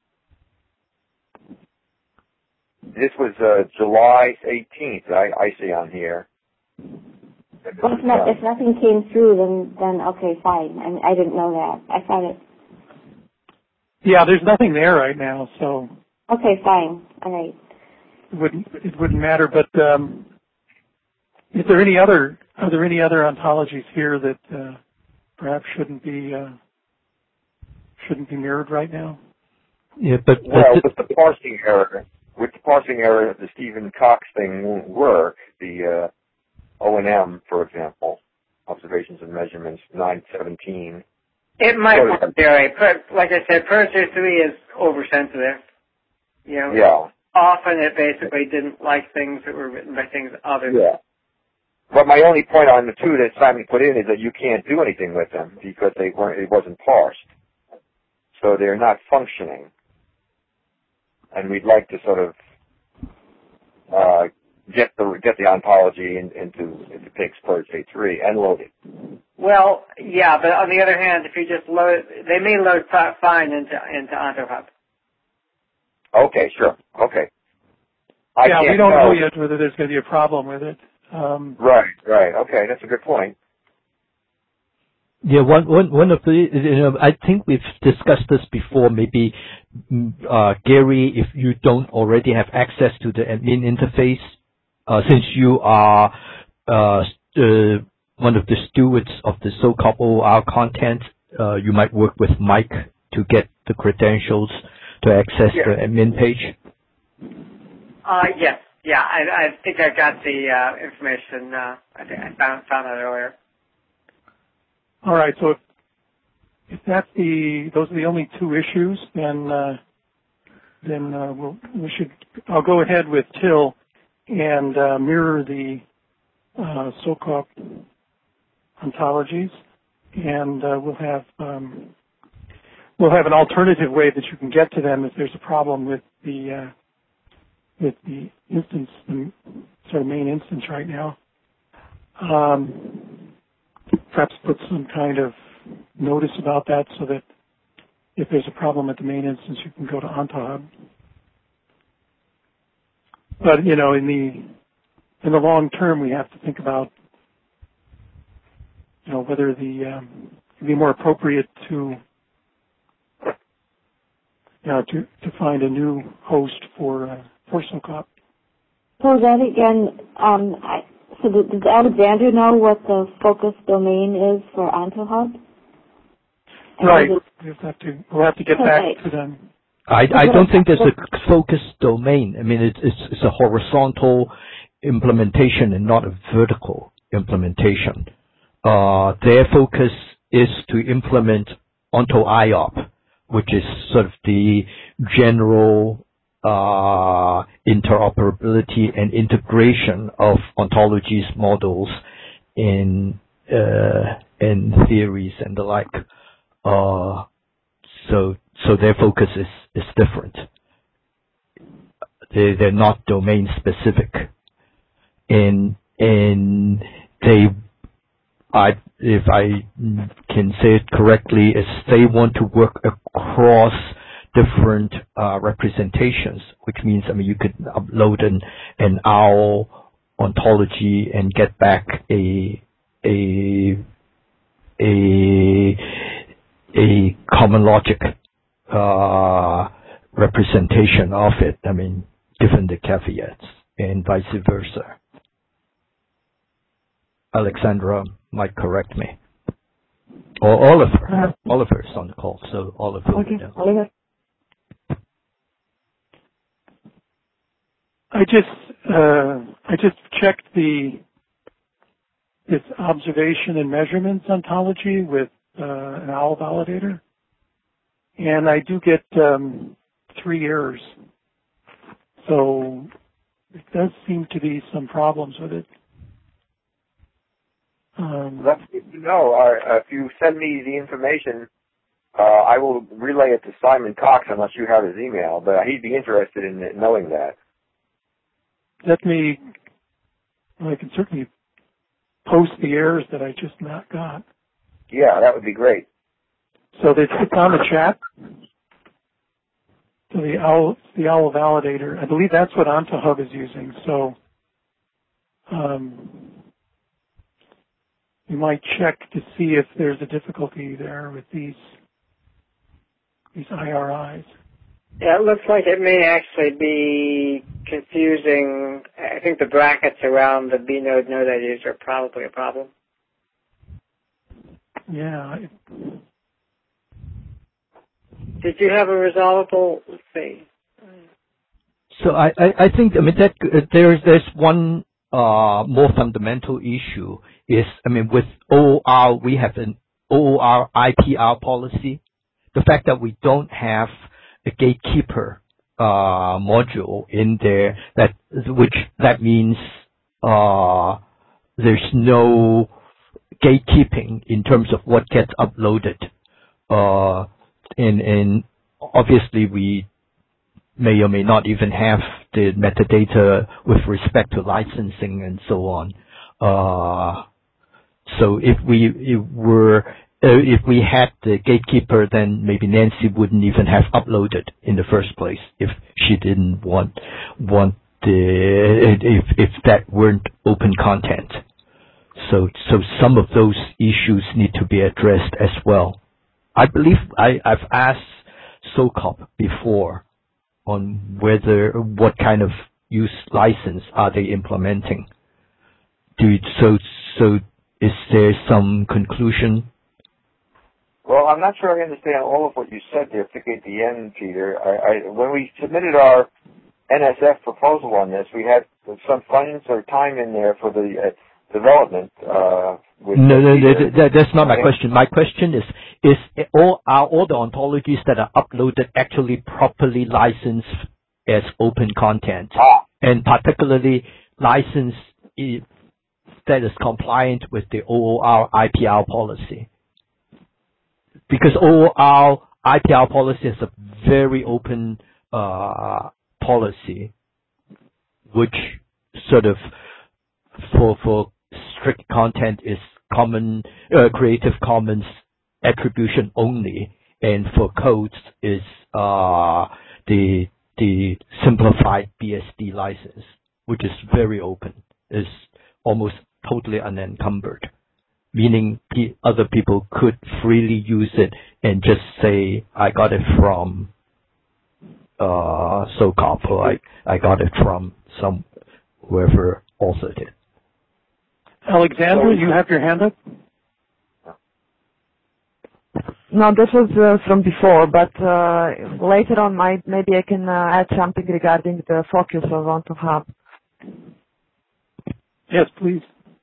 this was uh, July eighteenth, I, I see on here. Well, if, not, if nothing came through, then then okay, fine. I mean, I didn't know that. I thought it. Yeah, there's nothing there right now, so Okay, fine. All right. it wouldn't it wouldn't matter. But um, is there any other are there any other ontologies here that uh, perhaps shouldn't be uh, shouldn't be mirrored right now? Yeah, but, but Well, with the parsing error, with the parsing error, the Stephen Cox thing won't work. The uh, O and M, for example, observations and measurements, nine seventeen. It might So- work, Gary. But like I said, Purser three is oversensitive. You know, Yeah. often it basically didn't like things that were written by things other than. Yeah. But my only point on the two that Simon put in is that you can't do anything with them because they weren't. It wasn't parsed, so they're not functioning. And we'd like to sort of uh, get the get the ontology in, into into P I X P R J three and load it. Well, yeah, but on the other hand, if you just load, they may load fi- fine into into OntoHub. Okay, sure. Okay. I yeah, can't we don't tell. know yet whether there's going to be a problem with it. Um, Right, right. Okay, that's a good point. yeah, one, one, one of the, you know, I think we've discussed this before. Maybe, mm, uh, Gary, if you don't already have access to the admin interface, uh, since you are, uh, uh, one of the stewards of the so-called O R content, uh, you might work with Mike to get the credentials to access Yeah. the admin page. Uh, yes, yeah, I, I think I got the uh, information. Uh, I, think I found found that earlier. all right, so if, if that's the those are the only two issues, then uh, then uh, we'll, we should. I'll go ahead with Till and uh, mirror the uh, SOCOP ontologies, and uh, we'll have um, we'll have an alternative way that you can get to them if there's a problem with the uh, with the instance, the sort of main instance right now. Um, perhaps put some kind of notice about that so that if there's a problem at the main instance, you can go to OntoHub. But you know, in the in the long term, we have to think about you know whether the um, it'd be more appropriate to you know to to find a new host for uh, for SOCOP. So then again, um, I, so does does Alexander know what the focus domain is for OntoHub? And Right. is it- We'll have to we'll have to get back to them. I, I don't think there's a focus domain. I mean, it's, it's, it's a horizontal implementation and not a vertical implementation. Uh, their focus is to implement onto I O P, which is sort of the general uh, interoperability and integration of ontologies, models, in uh, and theories and the like. Uh, so so their focus is, is different. They they're not domain specific, and and they I if I can say it correctly, is they want to work across different uh, representations, which means I mean you could upload an an OWL ontology and get back a a a a common logic uh, representation of it. I mean, given the caveats, and vice versa. Alexandra might correct me. Or Oliver. Oliver is on the call, so Oliver will Okay, know. Oliver. I just uh, I just checked the this observation and measurements ontology with uh, an OWL validator, and I do get um, three errors. So it's does seem to be some problems with it. Um, That's good to know. Uh, if you send me the information, uh, I will relay it to Simon Cox unless you have his email, but he'd be interested in knowing that. Let me, well, I can certainly post the errors that I just not got. Yeah, that would be great. So it's, it's on the chat. So the OWL, the OWL validator, I believe that's what OntoHub is using. So um, you might check to see if there's a difficulty there with these these I R Is. Yeah, it looks like it may actually be confusing. I think the brackets around the bnode node I Ds are probably a problem. Yeah. Did you have a resolvable? Let's see. So I, I, I think, I mean, that uh, there's, there's one uh, more fundamental issue is, I mean, with O O R, we have an O O R I P R policy. The fact that we don't have a gatekeeper uh, module in there, that which that means uh, there's no gatekeeping in terms of what gets uploaded. Uh, and, and obviously we may or may not even have the metadata with respect to licensing and so on. Uh, so if we if were uh, if we had the gatekeeper, then maybe Nancy wouldn't even have uploaded in the first place if she didn't want want the if if that weren't open content. So so some of those issues need to be addressed as well. I believe I, I've asked SOCOP before on whether what kind of use license are they implementing. Do so so is there some conclusion? Well, I'm not sure I understand all of what you said there, particularly at the end, Peter. I, I, when we submitted our N S F proposal on this, we had some funds or time in there for the uh, development. Uh, with no, no, no that, that's not my question. My question is: Is all are all the ontologies that are uploaded actually properly licensed as open content, ah. and particularly licensed that is compliant with the O O R I P R policy? Because O O R I P R policy is a very open uh, policy, which sort of for for strict content is common uh, Creative Commons attribution only, and for codes is uh, the the simplified B S D license, which is very open, is almost totally unencumbered, meaning p- other people could freely use it and just say, I got it from uh, SOCOP, or I, I got it from some whoever authored it. Alexandra, you have your hand up? No, this was uh, from before, but uh, later on, might, maybe I can uh, add something regarding the focus of OntoHub. Yes, please.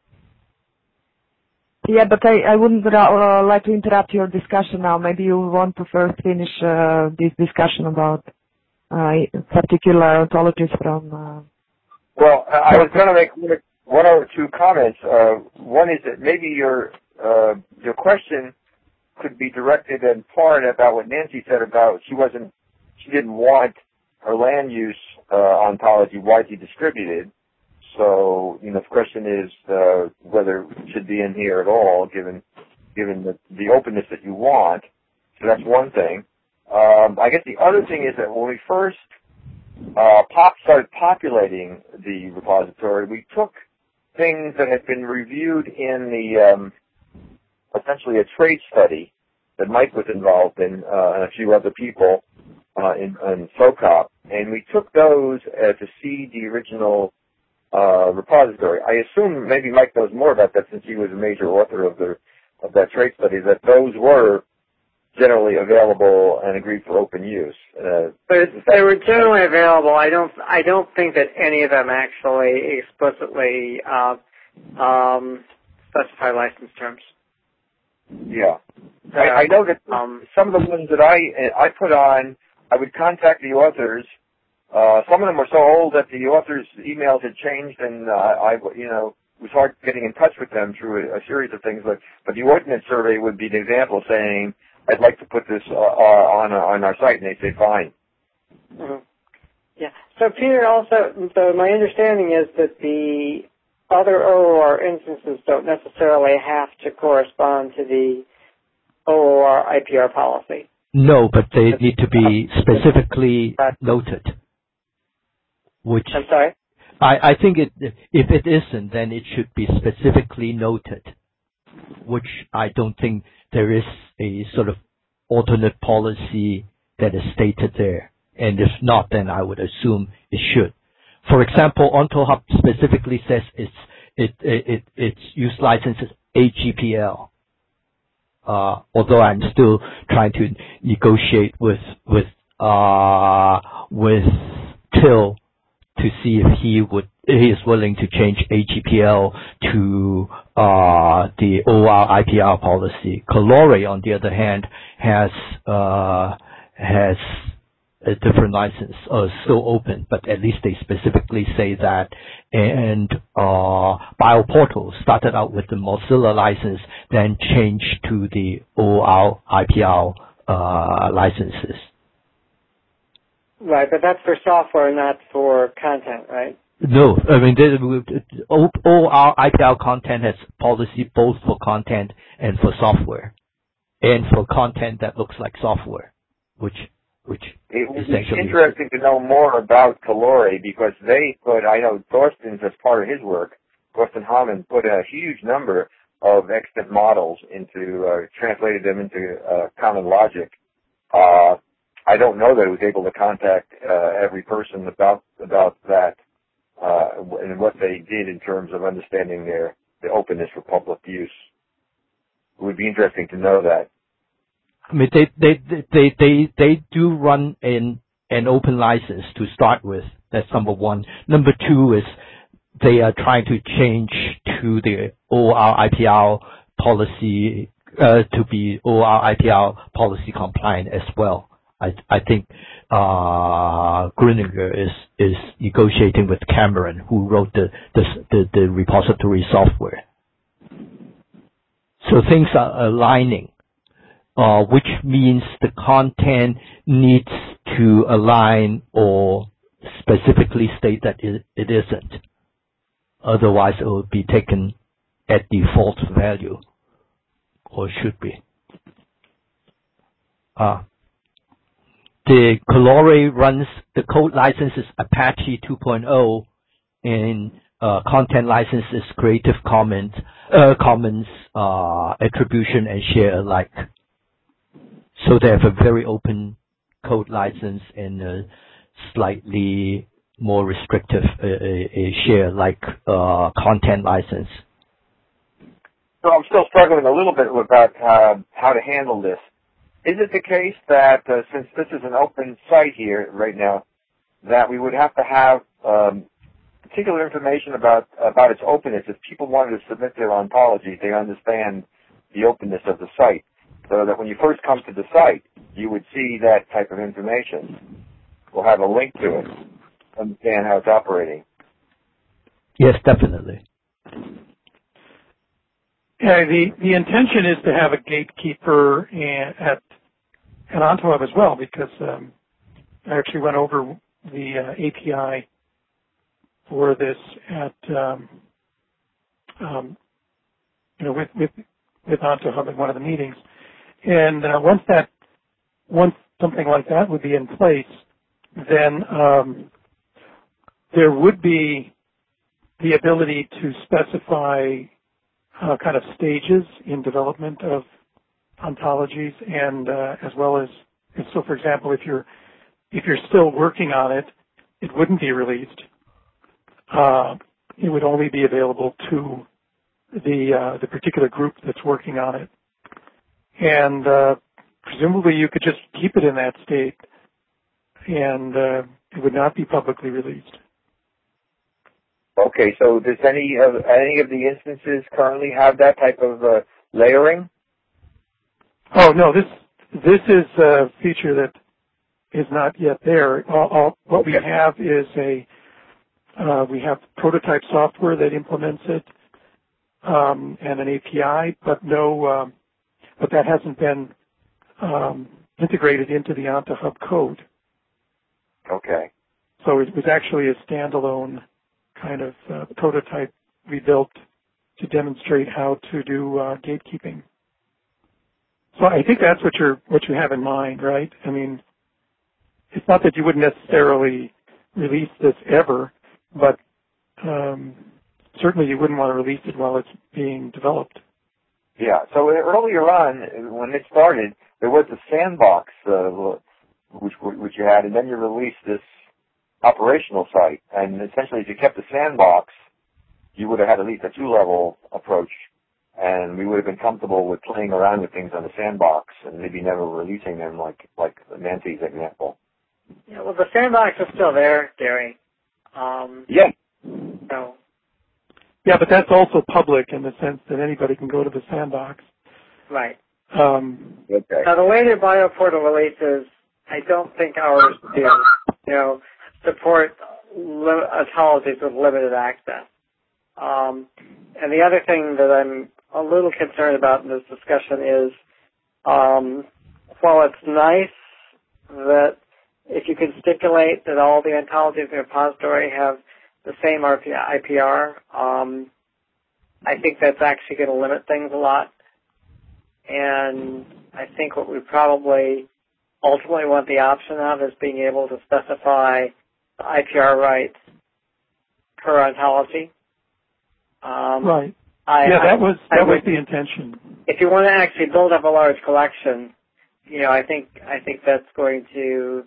Yeah, but I, I wouldn't uh, like to interrupt your discussion now. Maybe you want to first finish uh, this discussion about uh, particular ontologies from... Uh, well, I was going to make one or two comments. Uh, one is that maybe your uh, your question could be directed in part about what Nancy said about she wasn't, she didn't want her land use uh, ontology widely distributed. So, you know, the question is uh, whether it should be in here at all, given given the, the openness that you want. So that's one thing. Um, I guess the other thing is that when we first uh, pop started populating the repository, we took things that had been reviewed in the um, essentially a trade study that Mike was involved in, uh, and a few other people uh, in, in SOCOP, and we took those uh, to see the original uh, repository. I assume maybe Mike knows more about that since he was a major author of the of that trade study, that those were generally available and agreed for open use. Uh, but they were generally available. I don't. I don't think that any of them actually explicitly uh, um, specify license terms. Yeah, uh, I, I know that um, some of the ones that I I put on, I would contact the authors uh, some of them were so old that the authors' emails had changed, and uh, I, you know, it was hard getting in touch with them through a, a series of things. But, but the ordinance survey would be the example, saying, "I'd like to put this uh, on on our site," and they say, "Fine." Mm-hmm. Yeah. So, Peter, also, so my understanding is that the other O O R instances don't necessarily have to correspond to the O O R I P R policy. No, but they need to be specifically noted. Which I'm sorry? I, I think it, if it isn't, then it should be specifically noted, which I don't think there is a sort of alternate policy that is stated there. And if not, then I would assume it should. For example, OntoHub specifically says it's, it, it, it, its use license is A G P L. Uh, although I'm still trying to negotiate with, with, uh, with Till to see if he would, he is willing to change A G P L to, uh, the O O R I P R policy. Calore, on the other hand, has, uh, has, a different license, uh, still open, but at least they specifically say that. And uh, BioPortal started out with the Mozilla license, then changed to the O O R I P R uh, licenses. Right, but that's for software, not for content, right? No, I mean, the O O R I P R content has policy both for content and for software, and for content that looks like software, which Which it would be interesting to know more about Calore, because they put, I know Thorsten's, as part of his work, Thorsten Hamann put a huge number of extant models into, uh, translated them into uh, common logic. Uh, I don't know that it was able to contact uh, every person about about that uh, and what they did in terms of understanding their the openness for public use. It would be interesting to know that. I mean, they, they, they, they, they do run an, an open license to start with. That's number one. Number two is they are trying to change to the O O R I P R policy, uh, to be O O R I P R policy compliant as well. I, I think, uh, Gruninger is, is negotiating with Cameron, who wrote the, the, the, the repository software. So things are aligning. Uh, which means the content needs to align or specifically state that it, it isn't. Otherwise, it will be taken at default value, or should be. Uh, the Calore runs, the code license is Apache two point oh, and uh, content license is Creative Commons, uh, Commons uh, attribution and share alike. So they have a very open code license and a slightly more restrictive uh, a share like uh, content license. So I'm still struggling a little bit about uh, how to handle this. Is it the case that uh, since this is an open site here right now, that we would have to have um, particular information about about its openness if people wanted to submit their ontology? They understand the openness of the site. So that when you first come to the site, you would see that type of information. We'll have a link to it, understand how it's operating. Yes, definitely. Yeah, the, the intention is to have a gatekeeper and, at, at OntoHub as well, because um, I actually went over the uh, A P I for this at, um, um, you know, with, with, with OntoHub at one of the meetings. And uh, once that, once something like that would be in place, then um, there would be the ability to specify uh, kind of stages in development of ontologies, and uh, as well as, and so for example, if you're if you're still working on it, it wouldn't be released. Uh, it would only be available to the uh, the particular group that's working on it. And uh, presumably you could just keep it in that state, and uh, it would not be publicly released. Okay, so does any of any of the instances currently have that type of uh, layering? Oh no, this this is a feature that is not yet there. All, all, what we have is a uh, we have prototype software that implements it um, and an A P I, but no, um, but that hasn't been um, integrated into the OntoHub code. Okay. So it was actually a standalone kind of uh, prototype we built to demonstrate how to do uh, gatekeeping. So I think that's what you're what you have in mind, right? I mean, it's not that you wouldn't necessarily release this ever, but um, certainly you wouldn't want to release it while it's being developed. Yeah. So earlier on, when it started, there was the sandbox uh, which which you had, and then you released this operational site, and essentially, if you kept the sandbox, you would have had at least a two-level approach, and we would have been comfortable with playing around with things on the sandbox and maybe never releasing them, like like Nancy's example. Yeah, well, the sandbox is still there, Gary. Um, yeah. So. Yeah, but that's also public in the sense that anybody can go to the sandbox. Right. Um, okay. Now, the way the BioPortal releases, I don't think ours do. You know, support li- ontologies with limited access. Um, and the other thing that I'm a little concerned about in this discussion is, um, while it's nice that if you can stipulate that all the ontologies in the repository have the same I P R, um, I think that's actually going to limit things a lot. And I think what we probably ultimately want the option of is being able to specify the I P R rights per ontology. Um, right. I, yeah, that I, was that I was would, the intention. If you want to actually build up a large collection, you know, I think I think that's going to.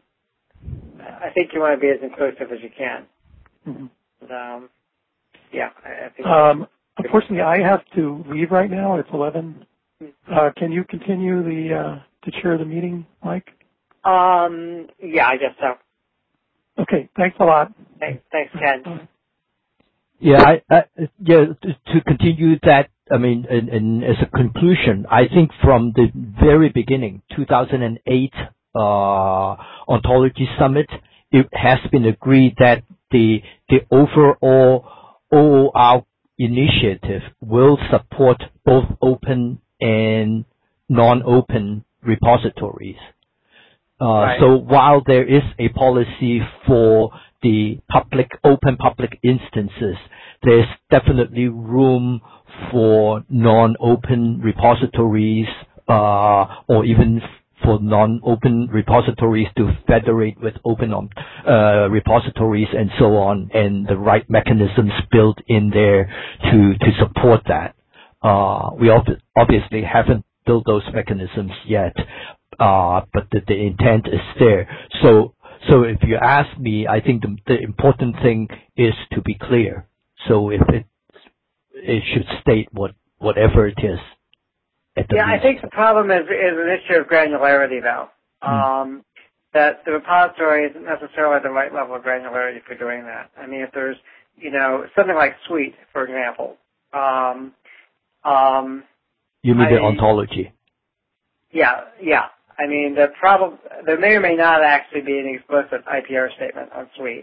I think you want to be as inclusive as you can. Mm-hmm. Um, yeah, I, I think. Um, unfortunately, I have to leave right now. It's eleven. Uh, can you continue the uh, to chair the meeting, Mike? Um, yeah, I guess so. Okay, thanks a lot. Thanks, thanks Ken. Bye. Yeah, I, I, yeah. To continue that, I mean, and, and as a conclusion, I think from the very beginning, two thousand eight uh, Ontology Summit, it has been agreed that the the overall O O R initiative will support both open and non-open repositories. Uh, right. So while there is a policy for the public, open public instances, there's definitely room for non-open repositories, uh, or even for non-open repositories to federate with open uh, repositories and so on, and the right mechanisms built in there to, to support that. Uh, we ob- obviously haven't built those mechanisms yet, uh, but the, the intent is there. So, so if you ask me, I think the, the important thing is to be clear. So if it, it should state what, whatever it is. At the yeah, least. I think the problem is, is an issue of granularity, though. Mm. Um, that the repository isn't necessarily the right level of granularity for doing that. I mean, if there's, you know, something like Suite, for example. Um, um, you mean I, the ontology? Yeah, yeah. I mean, the problem, there may or may not actually be an explicit I P R statement on Suite.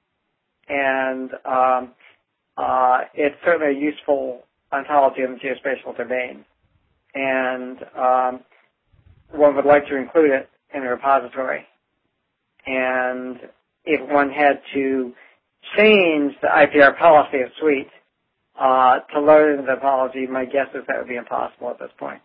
And um, uh, it's certainly a useful ontology in the geospatial domain. And um, one would like to include it in the repository. And if one had to change the I P R policy of Suite uh, to load it into the topology, my guess is that would be impossible at this point.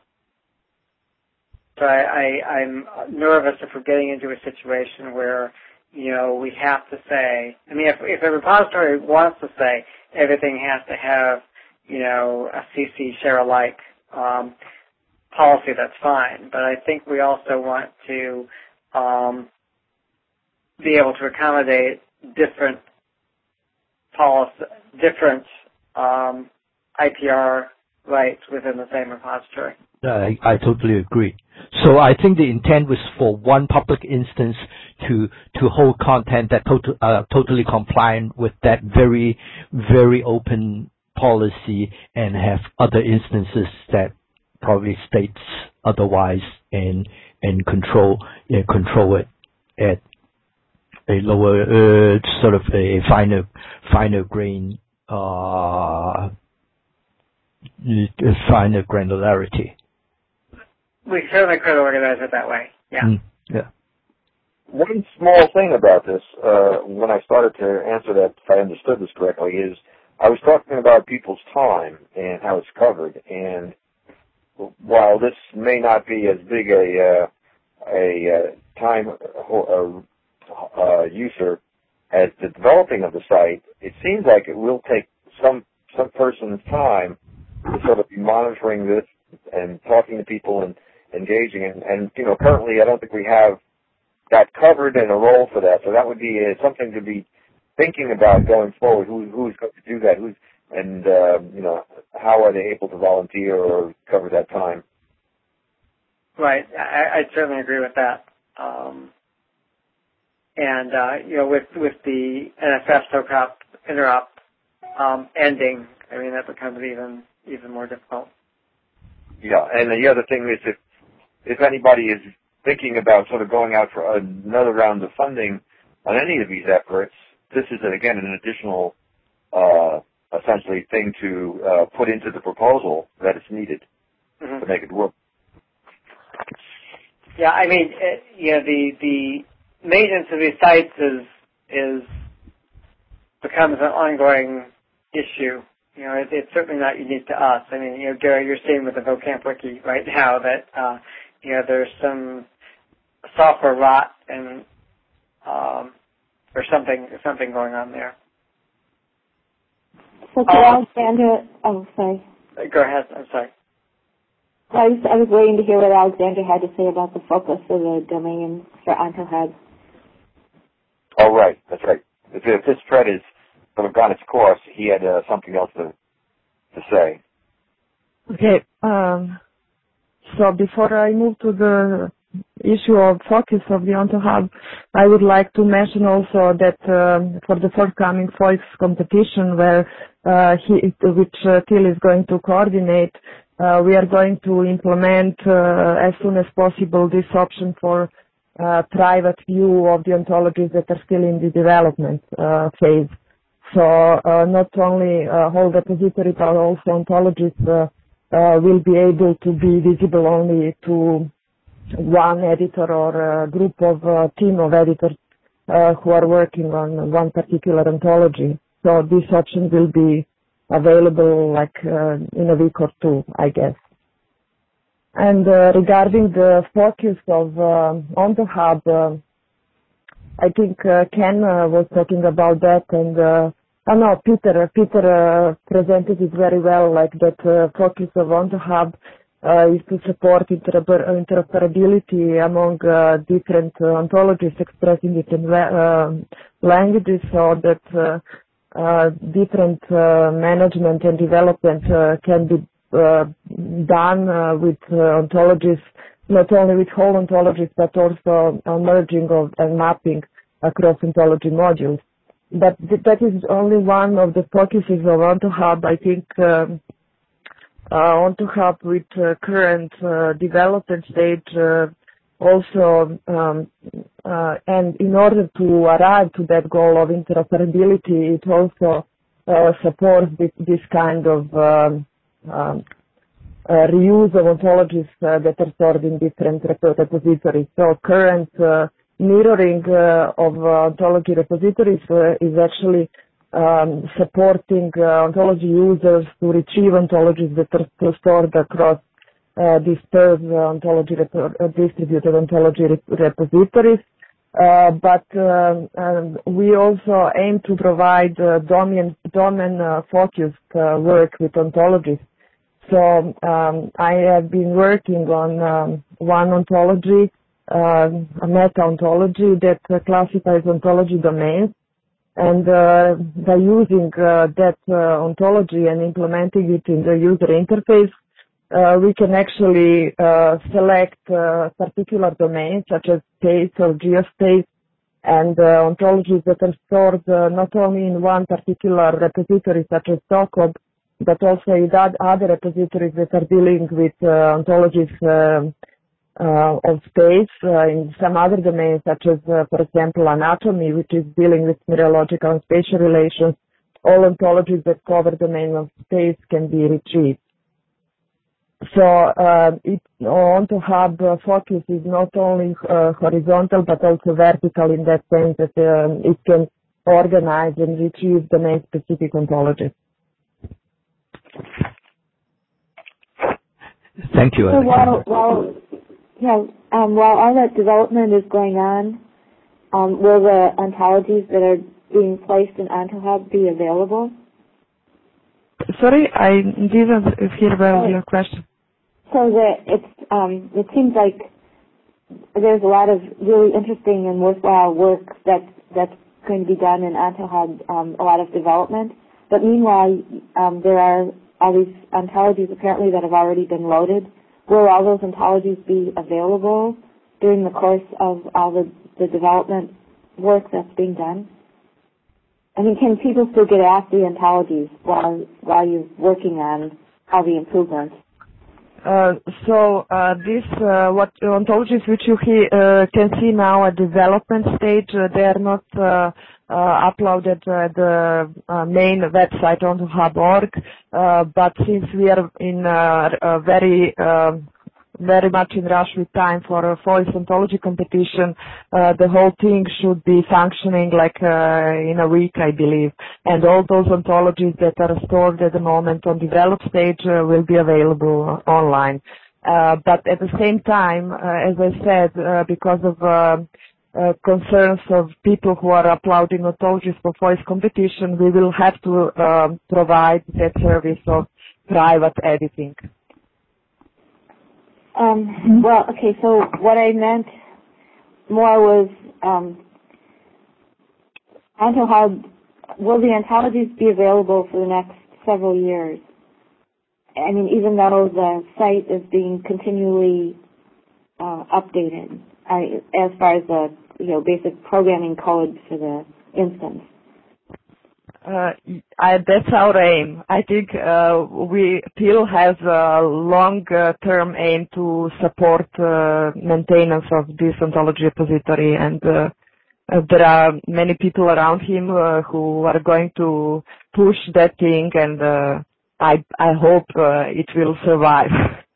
So I, I, I'm nervous if we're getting into a situation where, you know, we have to say, I mean, if, if a repository wants to say everything has to have, you know, a C C share alike um, policy, that's fine. But I think we also want to um, be able to accommodate different policy, different um, I P R rights within the same repository. I, I totally agree. So I think the intent was for one public instance to to hold content that total, uh, totally compliant with that very, very open policy, and have other instances that probably states otherwise, and and control uh, control it at a lower, uh, sort of a finer, finer grain, uh, finer granularity. We certainly could organize it that way. Yeah. Mm, yeah. One small thing about this, uh, when I started to answer that, if I understood this correctly, is I was talking about people's time and how it's covered. And while this may not be as big a uh, a uh, time uh, uh, user as the developing of the site, it seems like it will take some some person's time to sort of be monitoring this and talking to people and engaging. And, and you know, currently I don't think we have that covered and a role for that. So that would be uh, something to be thinking about going forward. Who, who's going to do that? Who's and uh, you know, how are they able to volunteer or cover that time? Right. I, I certainly agree with that. Um, and uh, you know, with with the N S F SOCOP interop um, ending, I mean that becomes even even more difficult. Yeah, and the other thing is if if anybody is thinking about sort of going out for another round of funding on any of these efforts, this is, again, an additional, uh, essentially, thing to uh, put into the proposal that is needed mm-hmm. to make it work. Yeah, I mean, it, you know, the the maintenance of these sites is is becomes an ongoing issue. You know, it, it's certainly not unique to us. I mean, you know, Gary, you're seeing with the VoCamp Wiki right now that uh, you know there's some software rot and um, there's something something going on there. So, could um, Alexandra? Oh, sorry. Go ahead. I'm sorry. I was I was waiting to hear what Alexandra had to say about the focus of the domain for OntoHub. Oh, right. That's right. If, if this thread is sort of gone its course, he had uh, something else to to say. Okay. Um, so before I move to the issue of focus of the OntoHub, I would like to mention also that um, for the forthcoming FOIX competition, where uh, he, which uh, Till is going to coordinate, uh, we are going to implement uh, as soon as possible this option for uh, private view of the ontologies that are still in the development uh, phase. So uh, not only uh, whole repository, but also ontologies uh, uh, will be able to be visible only to one editor or a group of uh, team of editors uh, who are working on one particular ontology. So this option will be available like uh, in a week or two, I guess. And uh, regarding the focus of uh, OntoHub, uh, I think uh, Ken uh, was talking about that, and uh, oh no, Peter, Peter uh, presented it very well, like that uh, focus of OntoHub Uh, is to support interoper interoperability among uh, different uh, ontologies expressing different uh, languages, so that uh, uh, different uh, management and development uh, can be uh, done uh, with uh, ontologies, not only with whole ontologies, but also uh, merging of and mapping across ontology modules. But th that is only one of the focuses of OntoHub. I think um, Uh, OntoHub with uh, current uh, development stage uh, also, um, uh, and in order to arrive to that goal of interoperability, it also uh, supports this, this kind of um, um, uh, reuse of ontologies uh, that are stored in different repositories. So current uh, mirroring uh, of uh, ontology repositories uh, is actually Um, supporting uh, ontology users to retrieve ontologies that are stored across uh, dispersed uh, ontology rep- uh, distributed ontology rep- repositories. Uh, but uh, uh, we also aim to provide uh, domain domain uh, focused uh, work with ontologies. So um, I have been working on um, one ontology, uh, a meta ontology that uh, classifies ontology domains. And uh, by using uh, that uh, ontology and implementing it in the user interface, uh, we can actually uh, select uh, particular domains such as space or geospace, and uh, ontologies that are stored uh, not only in one particular repository such as SOCOP, but also in other repositories that are dealing with uh, ontologies uh, uh, of space uh, in some other domains, such as, uh, for example, anatomy, which is dealing with meteorological and spatial relations. All ontologies that cover the domain of space can be retrieved. So uh, it, OntoHub uh, focus is not only uh, horizontal but also vertical in that sense that um, it can organize and retrieve domain-specific ontologies. Thank you. So while, while, yeah, um, while all that development is going on, um, will the ontologies that are being placed in OntoHub be available? Sorry, I didn't hear well your question. So that it's, um, it seems like there's a lot of really interesting and worthwhile work that's that's going to be done in OntoHub, um, a lot of development. But meanwhile, um, there are all these ontologies apparently that have already been loaded. Will all those ontologies be available during the course of all the, the development work that's being done? I mean, can people still get at the ontologies while while you're working on all the improvements? Uh, so uh, this, uh, what ontologies which you he, uh, can see now at development stage, uh, they are not uh, uh, uploaded at the uh, main website OntoHub dot org, uh, but since we are in uh, a very uh, very much in rush with time for a FOIS ontology competition, uh, the whole thing should be functioning like uh, in a week, I believe. And all those ontologies that are stored at the moment on develop stage uh, will be available online. Uh, but at the same time, uh, as I said, uh, because of uh, uh, concerns of people who are uploading ontologies for FOIS competition, we will have to uh, provide that service of private editing. Um, well, okay, so what I meant more was um, OntoHub, will the ontologies be available for the next several years? I mean, even though the site is being continually uh, updated I, as far as the you know basic programming code for the instance. Uh, I, that's our aim. I think uh, we still have a long-term aim to support uh, maintenance of this ontology repository, and uh, uh, there are many people around him uh, who are going to push that thing, and uh, I, I hope uh, it will survive.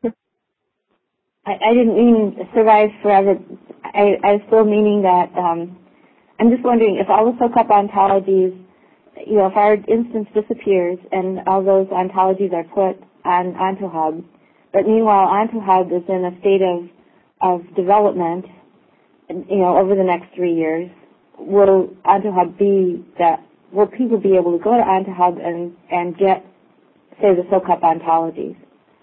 I, I didn't mean survive forever. I, I was still meaning that um, I'm just wondering if all the SOCOP ontologies, you know, if our instance disappears and all those ontologies are put on OntoHub, but meanwhile OntoHub is in a state of of development, you know, over the next three years, will OntoHub be that? Will people be able to go to OntoHub and and get, say, the SOCOP ontologies,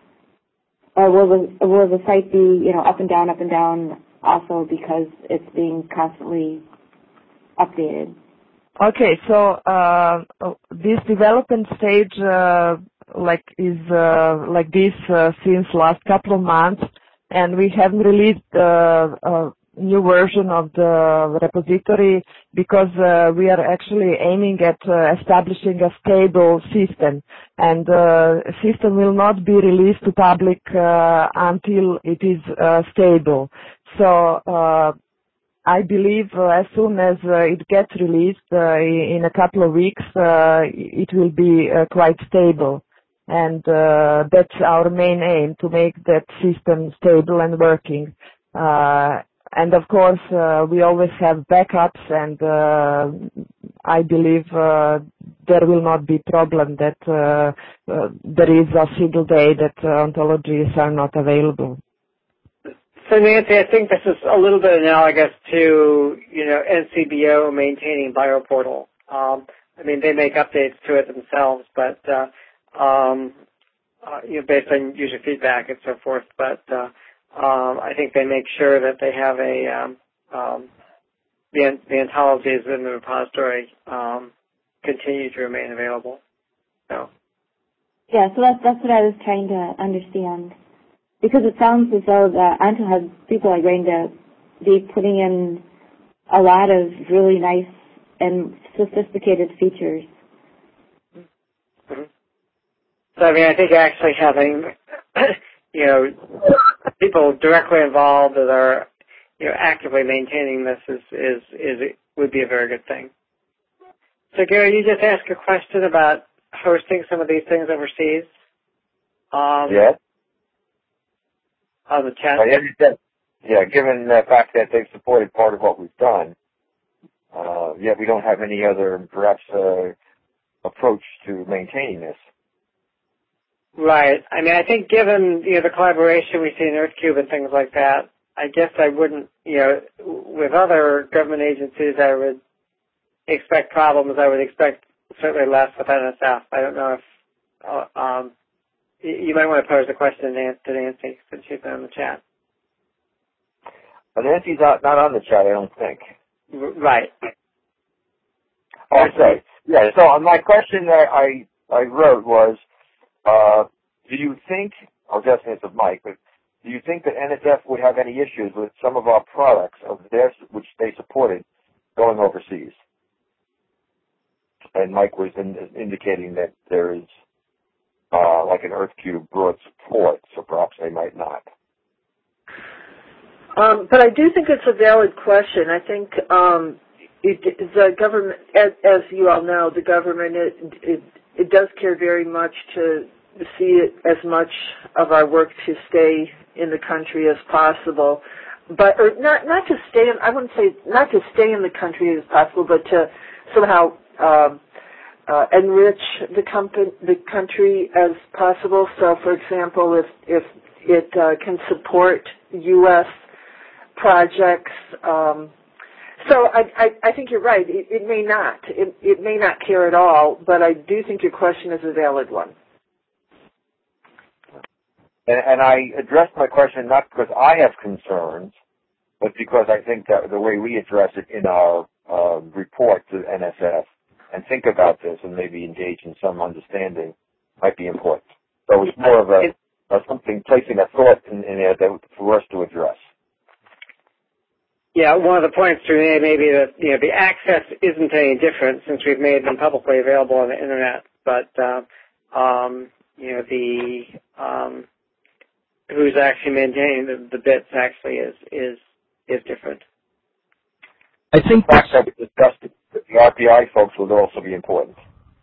or will the will the site be, you know, up and down, up and down, also because it's being constantly updated? Okay, so uh, this development stage, uh, like is uh, like this uh, since last couple of months, and we haven't released uh, a new version of the repository because uh, we are actually aiming at uh, establishing a stable system, and the uh, system will not be released to public uh, until it is uh, stable. So. Uh, I believe uh, as soon as uh, it gets released uh, in a couple of weeks, uh, it will be uh, quite stable. And uh, that's our main aim, to make that system stable and working. Uh, and of course, uh, we always have backups, and uh, I believe uh, there will not be problem that uh, uh, there is a single day that uh, ontologies are not available. So Nancy, I think this is a little bit analogous to, you know, N C B O maintaining BioPortal. Um, I mean, they make updates to it themselves, but, uh, um, uh, you know, based on user feedback and so forth, but, uh, um, I think they make sure that they have a, um, um, the, the ontologies in the repository, um, continue to remain available. So. Yeah, so that's, that's what I was trying to understand. Because it sounds as though the OntoHub people are going to be putting in a lot of really nice and sophisticated features. Mm-hmm. So, I mean, I think actually having you know, people directly involved that are, you know, actively maintaining this is, is, is, would be a very good thing. So Gary, you just asked a question about hosting some of these things overseas. Um, yes. On the chat. Uh, yeah, given the fact that they've supported part of what we've done, uh, yet we don't have any other, perhaps, uh, approach to maintaining this. Right. I mean, I think given, you know, the collaboration we see in EarthCube and things like that, I guess I wouldn't, you know, with other government agencies, I would expect problems. I would expect certainly less with N S F. I don't know if, uh, um, you might want to pose a question to Nancy since she's been on the chat. But Nancy's not, not on the chat, I don't think. Right. Oh, sorry. Yeah, so my question that I, I wrote was, uh, do you think, I'll just answer Mike, but do you think that N S F would have any issues with some of our products of theirs, which they supported, going overseas? And Mike was in, indicating that there is, uh, like an EarthCube broad support, so perhaps they might not. Um, but I do think it's a valid question. I think um, it, the government, as, as you all know, the government it, it, it does care very much to see it, as much of our work to stay in the country as possible. But or not not to stay in. I wouldn't say not to stay in the country as possible, but to somehow um, uh, enrich the, company, the country as possible. So, for example, if if it uh, can support U S projects. Um, so I, I, I think you're right. It, it may not. It, it may not care at all, but I do think your question is a valid one. And, and I addressed my question not because I have concerns, but because I think that the way we address it in our uh, report to N S F and think about this and maybe engage in some understanding might be important. So it's more of a, a something, placing a thought in, in there that, for us to address. Yeah, one of the points to me may be that, you know, the access isn't any different since we've made them publicly available on the internet, but, uh, um, you know, the, um, who's actually maintaining the, the bits actually is, is, is different. I think the fact that we discussed it, the R P I folks would also be important.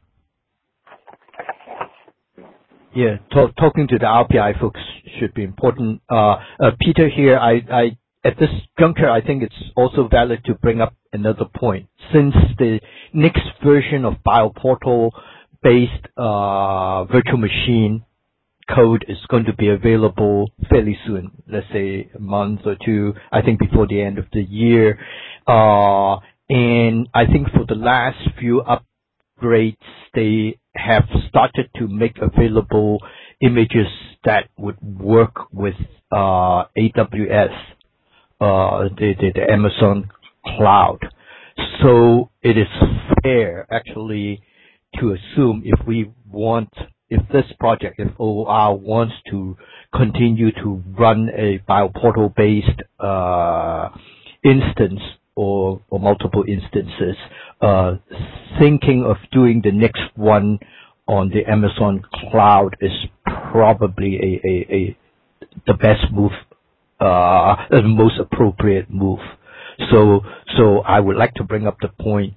Yeah, talk, talking to the R P I folks should be important. Uh, uh, Peter here, I, I, at this juncture, I think it's also valid to bring up another point. Since the next version of BioPortal-based uh, virtual machine code is going to be available fairly soon, let's say a month or two, I think before the end of the year. Uh, and I think for the last few upgrades, they have started to make available images that would work with uh, A W S. Uh, the, the, the Amazon cloud. So it is fair actually to assume if we want, if this project, if O R wants to continue to run a BioPortal based, uh, instance or, or multiple instances, uh, thinking of doing the next one on the Amazon cloud is probably a, a, a the best move. Uh, the most appropriate move. So, so I would like to bring up the point,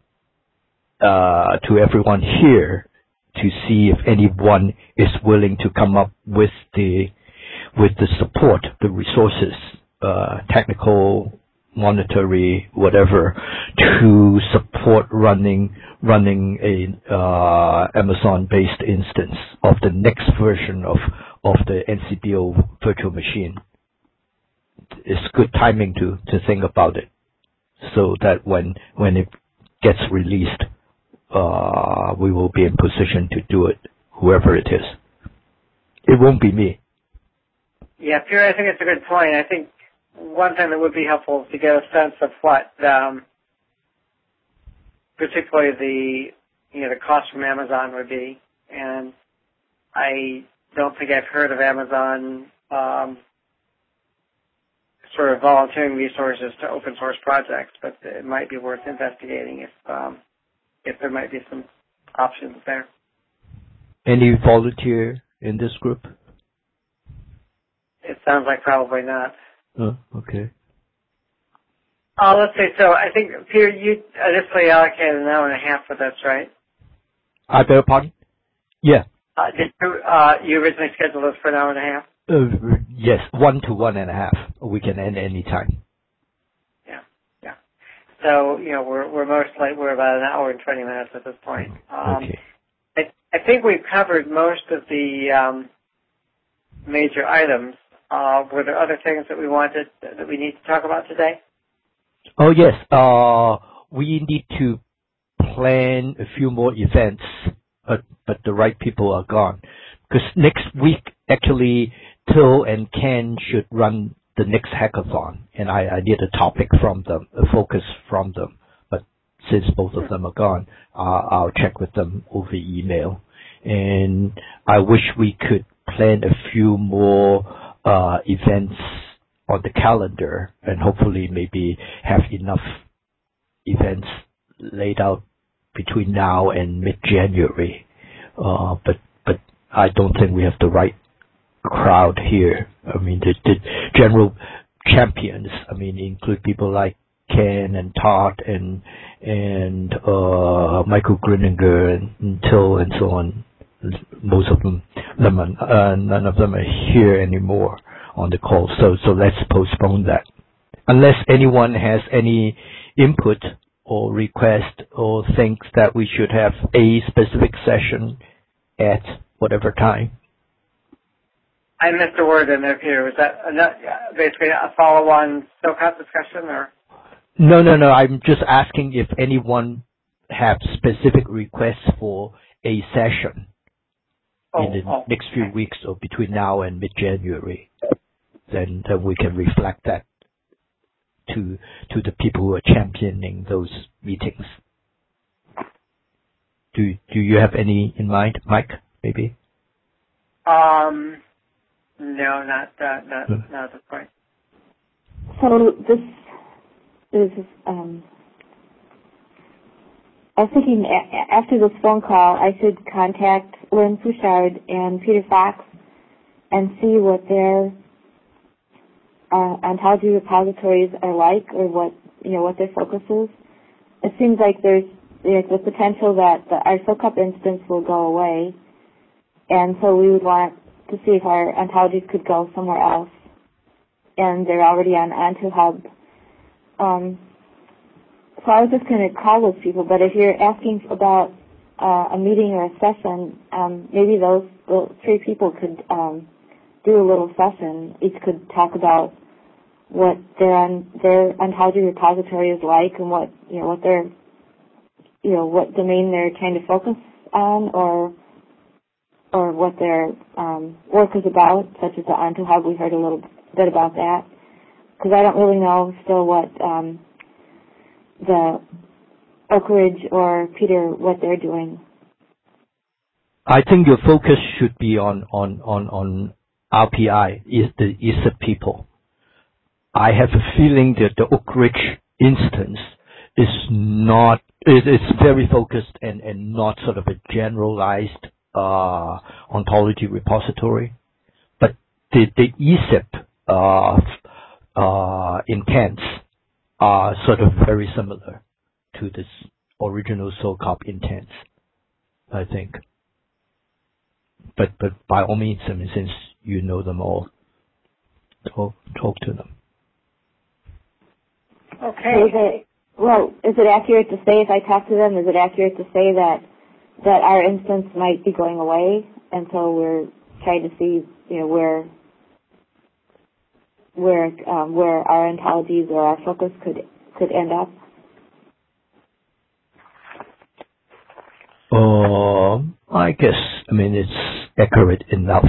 uh, to everyone here to see if anyone is willing to come up with the, with the support, the resources, uh, technical, monetary, whatever, to support running, running a, uh, Amazon-based instance of the next version of, of the N C B O virtual machine. It's good timing to, to think about it, so that when when it gets released, uh, we will be in position to do it, whoever it is. It won't be me. Yeah, Pierre, I think it's a good point. I think one thing that would be helpful is to get a sense of what, um, particularly the you know the cost from Amazon would be, and I don't think I've heard of Amazon. Um, sort of volunteering resources to open source projects, but it might be worth investigating if um, if there might be some options there. Any volunteer in this group? sounds like probably not. Oh, okay. Uh, let's see. So I think, Peter, you initially allocated an hour and a half for this, right? I beg your pardon? Yeah. Uh, did you, uh, you originally scheduled this for an hour and a half? Uh, yes, one to one and a half. We can end any time. Yeah, yeah. So, you know, we're, we're mostly, we're about an hour and twenty minutes at this point. Um, Okay. I, I think we've covered most of the um, major items. Uh, were there other things that we wanted, that we need to talk about today? Oh, yes. Uh, we need to plan a few more events, but, but the right people are gone. Because next week, actually, Till and Ken should run the next hackathon, and I, I need a topic from them, a focus from them. But since both of them are gone, uh, I'll check with them over email. And I wish we could plan a few more uh, events on the calendar, and hopefully maybe have enough events laid out between now and mid-January. Uh, but but I don't think we have the right crowd here. I mean, the, the general champions, I mean, include people like Ken and Todd and and uh, Michael Grininger and, and Till and so on. Most of them, them are, uh, none of them are here anymore on the call. So so let's postpone that. Unless anyone has any input or request or thinks that we should have a specific session at whatever time. I missed a word in there, Peter. Was that a, basically a follow-on SOCOP discussion, or? No, no, no. I'm just asking if anyone have specific requests for a session oh, in the oh, next few okay. weeks or between now and mid-January. Then, then we can reflect that to to the people who are championing those meetings. Do do you have any in mind, Mike? Maybe. Um, no, not uh, not Hmm. not at this point. So this is. Um, I was thinking a- after this phone call, I should contact Lynn Pouchard and Peter Fox and see what their uh, ontology repositories are like, or what you know what their focus is. It seems like there's there's the potential that the, our SOCOP instance will go away, and so we would want to see if our ontologies could go somewhere else. And they're already on OntoHub. Um, so I was just going to call those people, but if you're asking about uh, a meeting or a session, um, maybe those, those three people could um, do a little session. Each could talk about what their on, their ontology repository is like, and what you know what their you know what domain they're trying to focus on, or or what their um, work is about, such as the OntoHub. We heard a little bit about that, because I don't really know still what um, the Oak Ridge or Peter, what they're doing. I think your focus should be on on on on R P I, is the I S A people. I have a feeling that the Oak Ridge instance is not is is very focused and and not sort of a generalized uh, ontology repository, but the the I S A P uh, uh, intents are sort of very similar to this original SOCOP intents, I think. But but by all means, I mean, since you know them all, talk talk to them. Okay. Is it, well, is it accurate to say, if I talk to them, is it accurate to say that that our instance might be going away, and so we're trying to see, you know, where where um, where our ontologies or our focus could could end up? Um, I guess, I mean, it's accurate enough.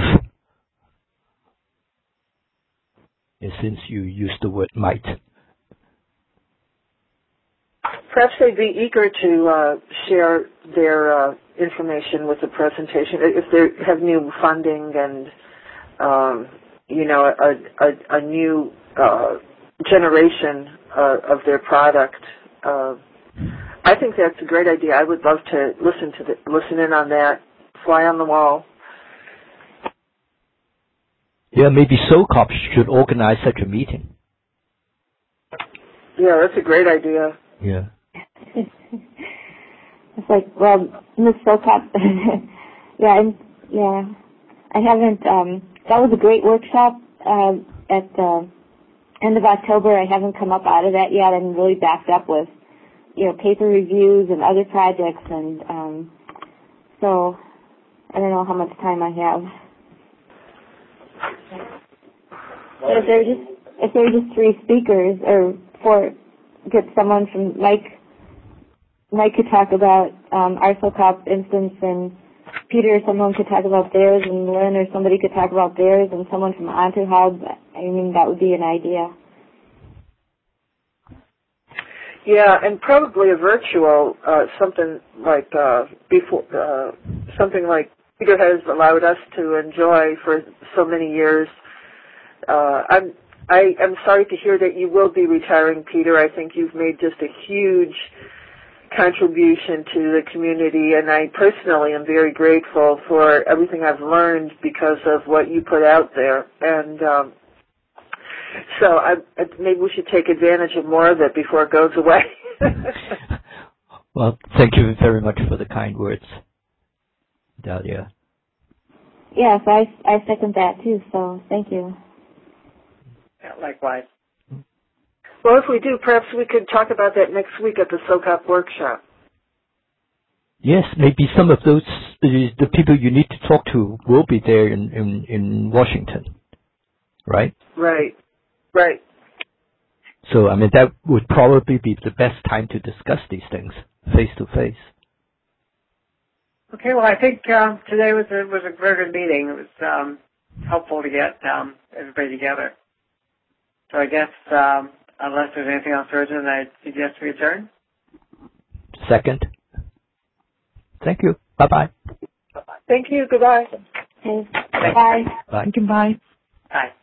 And since you used the word might. Perhaps they'd be eager to uh, share their uh, information with the presentation if they have new funding and, um, you know, a, a, a new uh, generation uh, of their product. Uh, I think that's a great idea. I would love to listen to the, listen in on that, fly on the wall. Yeah, maybe SOCOP should organize such a meeting. Yeah, that's a great idea. Yeah. It's like, well, Miss SOCOP, yeah, I'm, yeah, I haven't, um, that was a great workshop uh, at the end of October. I haven't come up out of that yet. I'm really backed up with, you know, paper reviews and other projects, and um, so I don't know how much time I have. But if there were just if there were just three speakers, or four, get someone from Mike. Mike could talk about um, our SOCOP instance, and Peter or someone could talk about theirs, and Lynn or somebody could talk about theirs, and someone from OntoHub. I mean, that would be an idea. Yeah, and probably a virtual, uh, something like uh, before, uh, something like Peter has allowed us to enjoy for so many years. Uh, I'm I am sorry to hear that you will be retiring, Peter. I think you've made just a huge contribution to the community, and I personally am very grateful for everything I've learned because of what you put out there. And um, so I, I, maybe we should take advantage of more of it before it goes away. Well, thank you very much for the kind words, Dahlia. Yes, I, I second that too, so thank you. Yeah, likewise. Well, if we do, perhaps we could talk about that next week at the SOCOP workshop. Yes, maybe some of those, the, the people you need to talk to will be there in, in, in Washington, right? Right, right. So, I mean, that would probably be the best time to discuss these things face to face. Okay, well, I think uh, today was a, was a very good meeting. It was um, helpful to get um, everybody together. So I guess, um, unless there's anything else urgent, I suggest we adjourn. Second. Thank you. Bye-bye. Thank you. Goodbye. Okay. Bye. Bye. Goodbye. Bye.